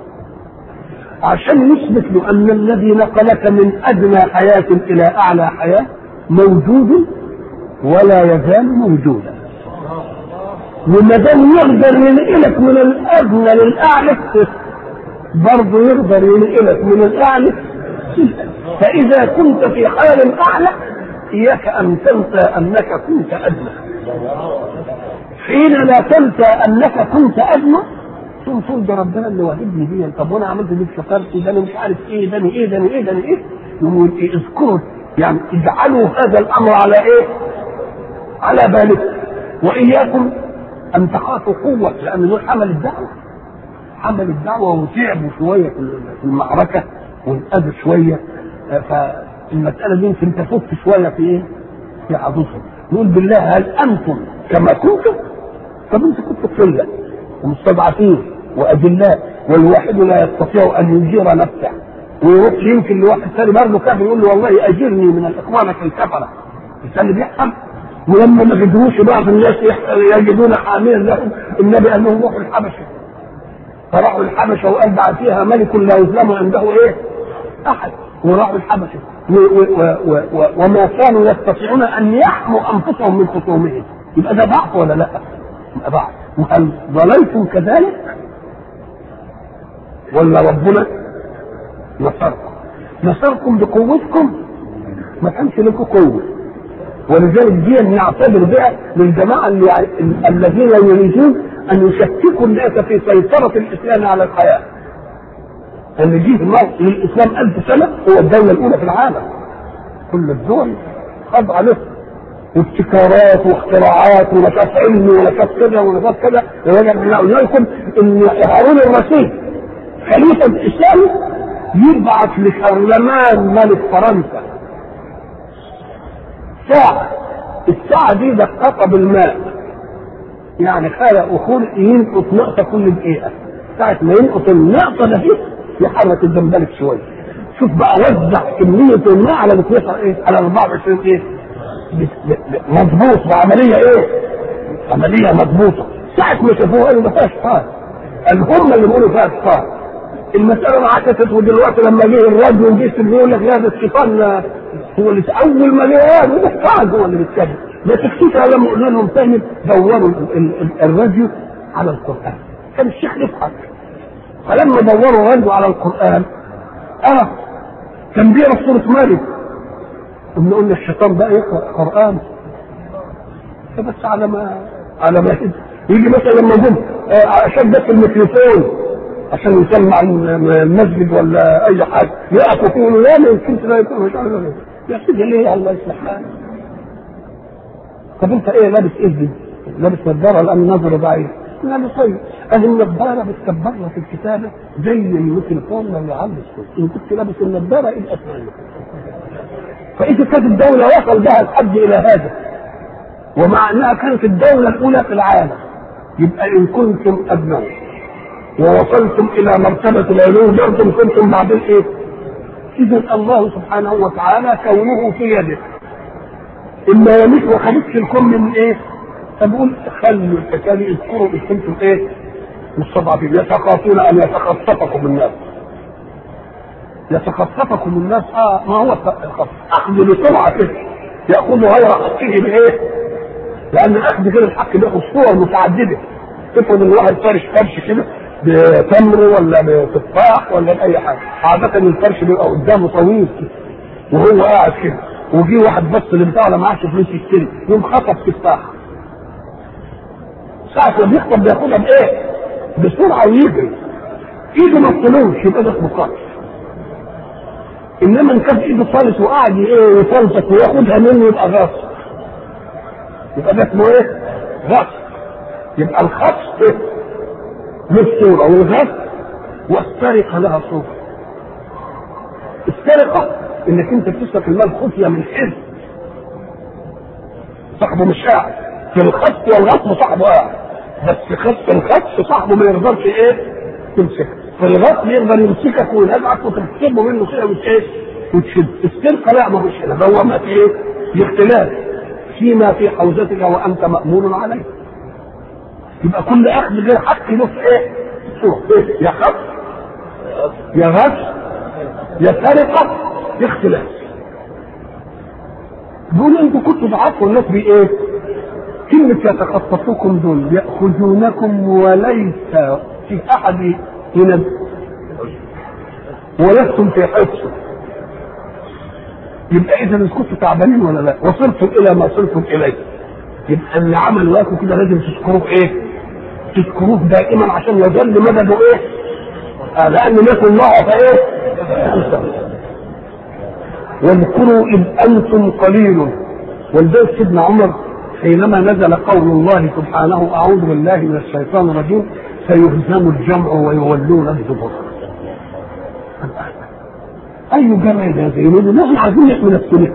عشان يثبت له ان الذي نقلك من ادنى حياه الى اعلى حياه موجود ولا يزال موجودا. وما دام يقدر ينقلك من الادنى للاعلى برضه يقدر ينقلك من الاعلى. فاذا كنت في حال اعلى اياك ان تنسى انك كنت ادنى. حين لا تنسى انك كنت ادنى تقول ده ربنا اللي واهبني دي. طب وانا عملت دي شكرت ده انا مش عارف ايه ده ايه ده ايه ده ايه. يقول ايه اذكروا يعني اجعلوا هذا الامر على ايه؟ على بالكم. واياكم ان تخافوا قوه لان دول حمل الدعوه وتعبوا شويه في المعركه وانقذوا شويه. فالمساله دي يمكن تفك شويه في ايه؟ في عضوهم. نقول بالله هل انتم كما كنتم؟ طب انتم كنتوا قله ومستضعفين واذلاء والواحد لا يستطيع ان يجير نفسه ويروح يمكن لواحد ثاني برضه كافر يقول له والله اجرني من الاخوان الكفره. الثاني بيحصل. ولما ما قدروش بعض الناس يجدون حاميا لهم النبي قال لهم روحوا الحبشه. فراحوا الحبشه وقال بعد فيها ملك لا يظلم عنده ايه؟ احد. وراحوا الحبشه وما كانوا يستطيعون ان يحموا انفسهم من خصومهم. يبقى ده ضعف ولا لا؟ يبقى ضعف. وهل ظللتم كذلك؟ ولا ربنا نصركم بقوتكم؟ ما كانش لكم قوه. ولذلك دي نعتبر بها للجماعه الذين يريدون ان يشككوا الناس في سيطره الاسلام على الحياه. اللي جه للاسلام 1000 سنه هو الدوله الاولى في العالم. كل الدول خاضعه له وابتكارات واختراعات ونشاط علمي ونشاط كذا ونشاط كذا. ويجب ان لكم ان هارون الرشيد خليفه الاسلام يبعث لشارلمان ملك فرنسا ساعه. الساعه دي دقيقه بالماء يعني خلق ينقص نقطه كل دقيقه. ساعه ما ينقص النقطه ده يحرك الدمبلك شويه. شوف بقى وزع كميه الماء على 12 ايه؟ على 24 ايه؟ مضبوط بعمليه ايه؟ عمليه مضبوطه. ساعه ما شافوها قالوا ما فيهاش طار. هم اللي بيقولوا فيها طار. المساله انعكست. ودلوقتي لما جه الراديو وجه يقول لك لا ده الشيطان هو اللي اول ما جه هو اللي بيتكلم. ما تكتشف لما قلنا لهم ثاني دوروا الراديو على القران. كان الشيخ يضحك. فلما دوروا الراديو على القران كان بيقرا سوره مريم. قلنا الشيطان بقى يقرا قران فبس على ما يجي مثلا لما جم عشان بس الميكروفون عشان يسمع المسجد ولا اي حاجه يقفوا يقولوا لا ما يمكنش لا يكون مش عارف يا سيدي ليه الله يصلح حالك. طب انت ايه لابس ايه دي؟ لابس نظاره لان نظره ضعيف. لا طيب النظاره بتكبرها في الكتابه زي الميكروفون اللي على الصوت. ان كنت لابس النظاره يبقى اسمع. فاذا كانت الدوله وصل بها الحد الى هذا ومع انها كانت الدوله الاولى في العالم يبقى ان كنتم ابناء ووصلتم الى مرتبه العلوم برضم كنتم بعدين ايه؟ اذا الله سبحانه وتعالى كونه في يده. اما يميت وخلص الكون من ايه؟ فبقول خلوا الحكايه اذكروا ان كنتم ايه؟ مستضعفين يتخافون ان يتخطفكم الناس. يتخطفكم الناس ما هو اخذ بسرعه كده ياخذ غير حقه بايه؟ لان اخذ غير الحق بياخذ صور متعدده. تفرض ان الواحد فرش كده بتمر ولا بتفاح ولا باي حاجه. عاده الفرش بيبقى قدامه طويل وهو قاعد كده وجي واحد بص للبتاع ولا معاش فلوس يشتري يوم خطف تفاح. ساعه ما بيخطب بياخدها بايه؟ بسرعه ويجري. ايده ما تطلوش يبقى ده اسمه قاتل. انما ان كان ايده طالت وقاعد يفلسف وياخدها منه يبقى غاصب. يبقى ده اسمه ايه؟ غاصب. يبقى الخطف له صوره والغصب والسرقه لها صوره. السرقه انك انت بتسرق المال خفيه من حزب صاحبه مش قاعد. في الخطف والغصب صاحبه قاعد. بس خط الخط صاحبه ما يقدرش ايه تمسكه، في الغطس يقدر يمسكك وينزعك وتكسبه منه كده وتشد. السرقه لا، ما فيش هنا دوامه في ايه؟ في اختلاف فيما في حوزتك وانت مامون عليه. يبقى كل اخذ غير حق له في ايه؟ يا خط يا غش يا سرقه يا اختلاف. دول انتوا كنتوا ضعفوا الناس بايه؟ كلمة يتخطفوكم دول يأخذونكم وليس في أحد من ولستم في حفظه. يبقى إذا إن كنتوا تعبانين ولا لا وصلتم إلى ما صلتم إليه، يبقى اللي عمل واكم كده لازم تذكروه إيه؟ تذكروه دائما عشان يظل مدده إيه؟ لأن لكم الله فإيه؟ واذكروا إذ أنتم قليل. ولذلك سيدنا عمر حينما نزل قول الله سبحانه أعوذ بالله من الشيطان الرجيم سيهزم الجمع ويولون الدبر. أي جمع هذا؟ يقولوا نحن عايزين من السنة.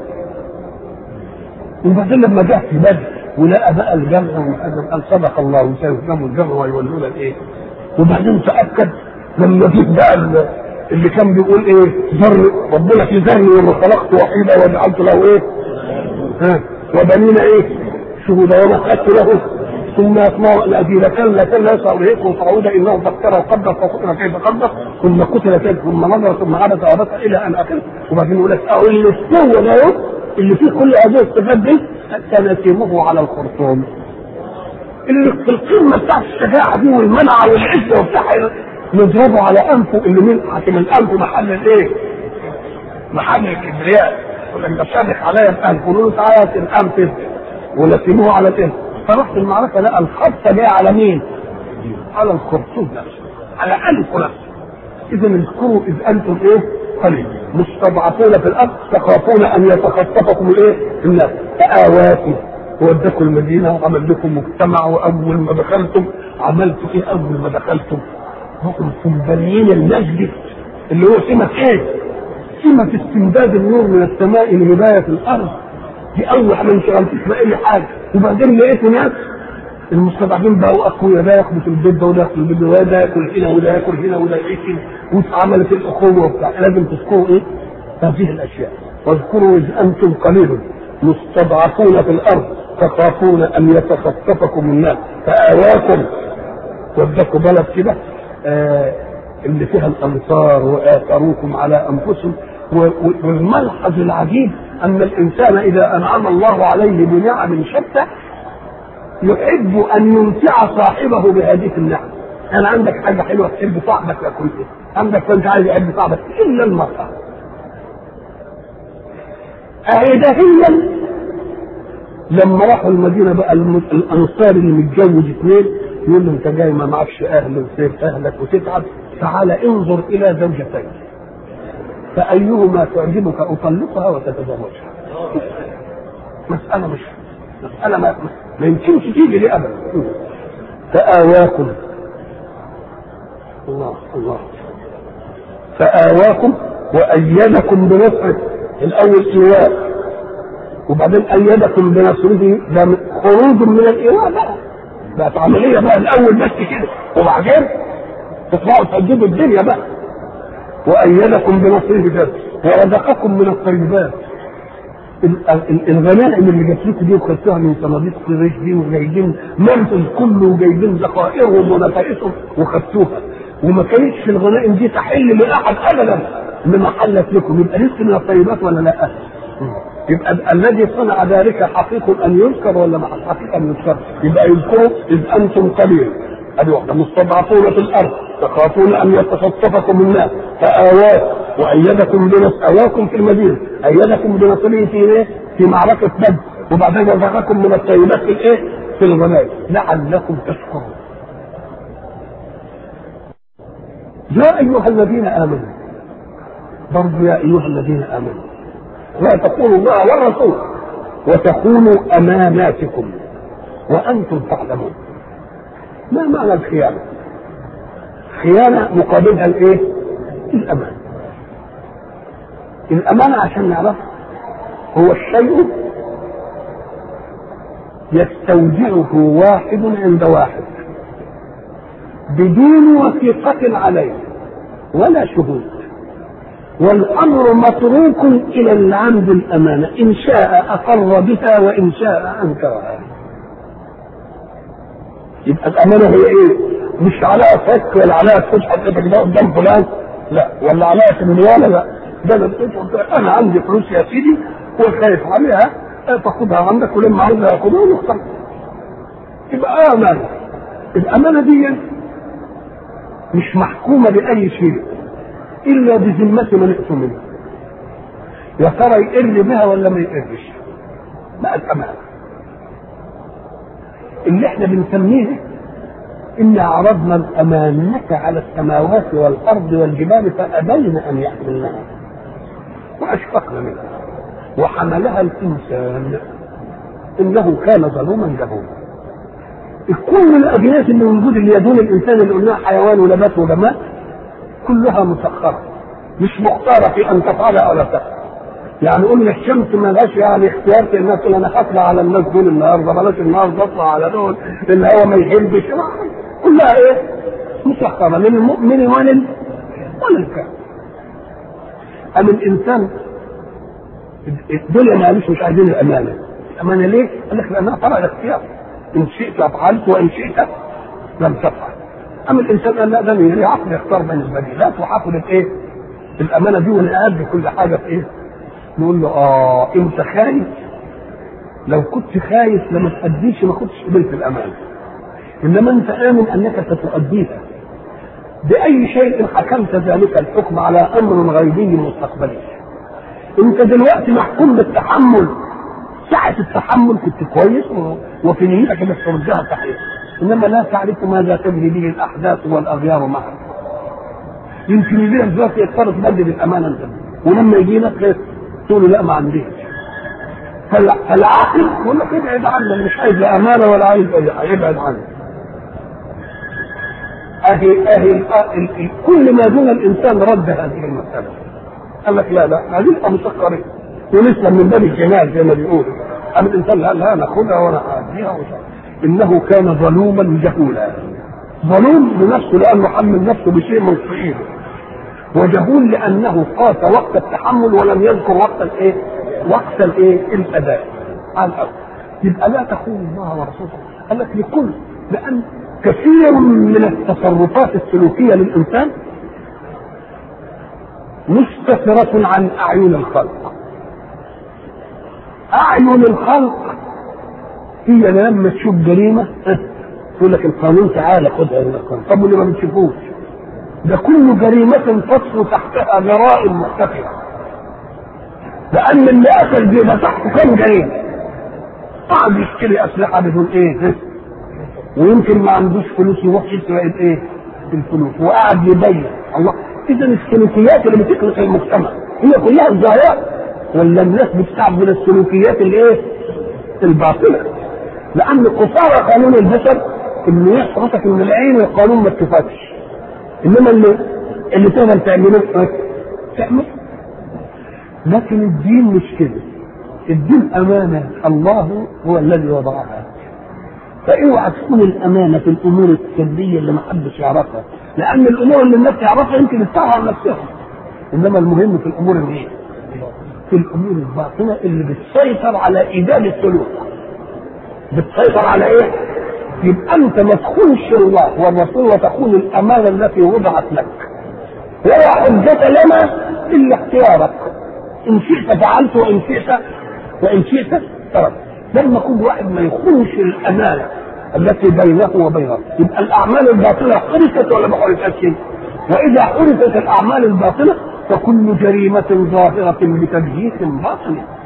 وبعدين لما جاء في بدر ولقى بقى الجمع قال صدق الله سيهزم الجمع ويولون الايه؟ وبعدين تأكد لما جيت بقى اللي كان بيقول ايه؟ ذر ربنا في ذرني وما خلقت وحيدا وجعلت له ايه؟ وبنينا ايه؟ شهودا وما خدت له ثم يسمعوا الذي لكن يسعى اليكم صعودا انه فكر وقدر فقتل كيف قدر ثم قتل كيف ثم نظر ثم عبس وعبس الى ان اخره. وبعدين يقول لك اللي استوى ده اللي فيه كل هذه الصفات دي سنسمه على الخرطوم. اللي في القمه بتاعت الشجاعه دي والمنع والعزه وبتاع نضربه على انفه اللي من حاكم الانف محل الايه؟ محل الكبرياء. يقول لك ده صادق عليا الانف قولوا له تعالى الانف ونسموه على الانف. فرحت المعركه لقى الخطه جايه على مين؟ على الخرطوم نفسه، على انفه نفسه. اذا اذكروا اذ انتم ايه؟ قليل مستضعفون في الارض تخافون ان يتخطفكم الايه؟ الناس فآواكم وودكم المدينه وعمل لكم مجتمع. واول ما دخلتم عملتوا ايه؟ اول ما دخلتم كنتم بانيين المسجد اللي هو سمه ايه؟ سمه استمداد النور من السماء لهدايه الارض. دي اول حاجه انشغلتش باي حاجه. وبعدين لقيت ناس المستضعفين بقوا اقوياء، ده ياخدوا في البيت ده وده ياخد البيت ده وده ياكل هنا وده ياكل هنا وده يعيش هنا واتعملت الاخوه وبتاع. لازم تذكروا ايه؟ هذه الاشياء. واذكروا اذ انتم قليل مستضعفون في الارض تخافون ان يتخطفكم الناس فآواكم ودكوا بلد كده اللي فيها الانصار واثروكم على انفسهم. والملحظ العجيب ان الانسان اذا انعم الله عليه بنعم شتى يحب ان يمتع صاحبه بهذه النعم. انا عندك حاجه حلوه تحب صاحبك ياكل ايه؟ عندك انت عايز يحب صاحبك الا المراه. اهدهيا لما راحوا المدينه بقى الانصار اللي متجوز اثنين يقول له انت جاي ما معكش اهل وسيب اهلك وتتعب، تعال انظر الى زوجتين فايهما تعجبك اطلقها وتتزوجها. مساله مش مساله ما يمكنش تيجي لي ابدا. فآواكم الله الله فآواكم وأيدكم بنصره. الأول إيواء وبعدين أيدكم بنصره، ده خروج من الإيواء بقت عملية بقى. الأول بس كده وبعدين تطلعوا تأجدوا الدنيا بقى. وأيدكم بنصره جد ورزقكم من الطيبات. الغنائم اللي جات لكم دي وخدتوها من صناديق قريش دي وجايبين منفذ كله وجايبين ذخائرهم ونفائسهم وخدتوها، وما كانتش الغنائم دي تحل لاحد ابدا لما حلت لكم. يبقى لسه من الطيبات ولا لا؟ يبقى الذي صنع ذلك حقيق ان يذكر ولا ما حقيق ان يذكر؟ يبقى يذكروا اذ انتم قليل مستضعفون في الارض تخافون ان يتخطفكم الناس فآواكم وأيدكم آواكم في المدينة أيدكم بنصره في ايه؟ في معركة بدر. وبعدين رزقكم من الطيبات في الايه؟ في الغنائم لعلكم تشكرون. يا أيها الذين آمنوا برضو يا أيها الذين آمنوا لا تقولوا الله والرسول وتخونوا أماناتكم وأنتم تعلمون. ما معنى الخيانة؟ خيانة مقابلها الايه؟ الأمان. الأمانة عشان نعرف هو الشيء يستودعه واحد عند واحد بدون وثيقة عليه ولا شهود، والأمر متروك إلى اللي عنده الأمانة، إن شاء أقر بها وإن شاء أنكرها. يبقى الأمانة هي إيه؟ مش عليها فك ولا عليها تفحص حضرتك ده قدام فلان، لا، ولا عليها سمنيانة، لا، ده أنا عندي فلوس يا سيدي وخايف عليها، تاخدها عندك ولما عاوزها ياخدها ونختار. يبقى أمانة. الأمانة دي مش محكومة بأي شيء إلا بذمة من ائتمنه، يا ترى يقر بها ولا ما يقرش، بقت أمانة. اللي احنا بنسميه إن عرضنا الأمانة على السماوات والأرض والجبال فأبين أن يحملنها وأشفقنا منها وحملها الإنسان إنه كان ظلوما جهولا. كل الأجناس اللي موجودة اللي يدون الإنسان اللي قلناها حيوان ونبات وجماد كلها مسخرة، مش مختارة في أن تفعلها ولا تفعل. يعني قلنا الشمس ما لهاش يعني اختيار في الناس تقول أنا هطلع على الناس دول النهارده، بلاش النهارده أطلع على دول، الهواء ما يحبش، كلها إيه؟ مسخرة للمؤمن وللكافر. أما الإنسان الدنيا معلش مش عايزين الأمانة. الأمانة ليه؟ قال لك لأنها طبعا الاختيار، إن شئت أفعلت وإن شئت لم تفعل. أما الإنسان قال لا، ده ليه عقل يختار بالنسبة لي، لا تحافظ الإيه؟ الأمانة دي ونقاد كل حاجة في إيه؟ نقول له أنت خايف، لو كنت خايف لما تأديش ما كنتش قبلت الأمانة، إنما أنت آمن أنك ستؤديها بأي شيء حكمت ذلك الحكم على أمر غيبي مستقبلي. أنت دلوقتي محكوم بالتحمل، ساعة التحمل كنت كويس وفي نيتك انك ترجعها صحيح، انما لا تعرف ماذا تجري به الاحداث والاغيار معك. يمكن يجي لك دلوقتي يضطر تبدل الامانه انت، ولما يجي لك تقول له لا ما عنديش. فالعاقل يقول لك ابعد عنه، مش عايز لا امانه ولا عايز اي حاجه، ابعد عنه. اهي كل ما دون الانسان رد هذه المساله، قال لك لا هذه مسخره ولسه من باب الجمال زي ما بيقولوا. أما الإنسان لا ناخذها ولا أعديها، إنه كان ظلوما جهولا. ظلوم لنفسه لأنه حمل نفسه بشيء من صعيده، وجهول لأنه قاس وقت التحمل ولم يذكر وقت الأداء على الأرض. يبقى لا تخون الله ورسوله. قال لك لأن كثير من التصرفات السلوكية للإنسان مستترة عن أعين الخلق. أعين الخلق هي لما تشوف جريمة تقول لك القانون تعالى خدها من القانون، طب واللي ما بتشوفوش ده كل جريمة تصل تحتها جرائم مختلفة، لأن اللي قتل بيبقى تحته كم جريمة، قاعد يشتري أسلحة بدون ويمكن ما عندوش فلوس يروح يسرق الفلوس وقاعد يبين الله. إذا السلوكيات اللي بتخلق المجتمع هي كلها الظاهرة، ولا الناس بتستعمل السلوكيات الباطلة؟ لأن قصارى قانون البشر إنه يحرسك من العين والقانون ما تشوفكش، إنما اللي تقدر تعمله تعمل. لكن الدين مش كده، الدين أمانة الله هو الذي وضعها، فاوعى تكون الأمانة في الأمور السلبية اللي ما حدش يعرفها، لأن الأمور اللي الناس تعرفها يمكن تستعرض عن نفسها، إنما المهم في الأمور في الأمور الباطنة اللي بتسيطر على إيجاد السلوك، بتسيطر على يبقى أنت ما تخونش الله والرسول وتخون الأمانة التي وضعت لك، ولا حجة لنا إلا اختيارك، إن شئت فعلت وإن شئت تركت. لما كل واحد ما يخونش الأمانة التي بينه وبينه، يبقى الأعمال الباطلة حرست ولا ما حرستش؟ وإذا حرست الأعمال الباطلة فكل جريمة ظاهرة بتجهيز باطل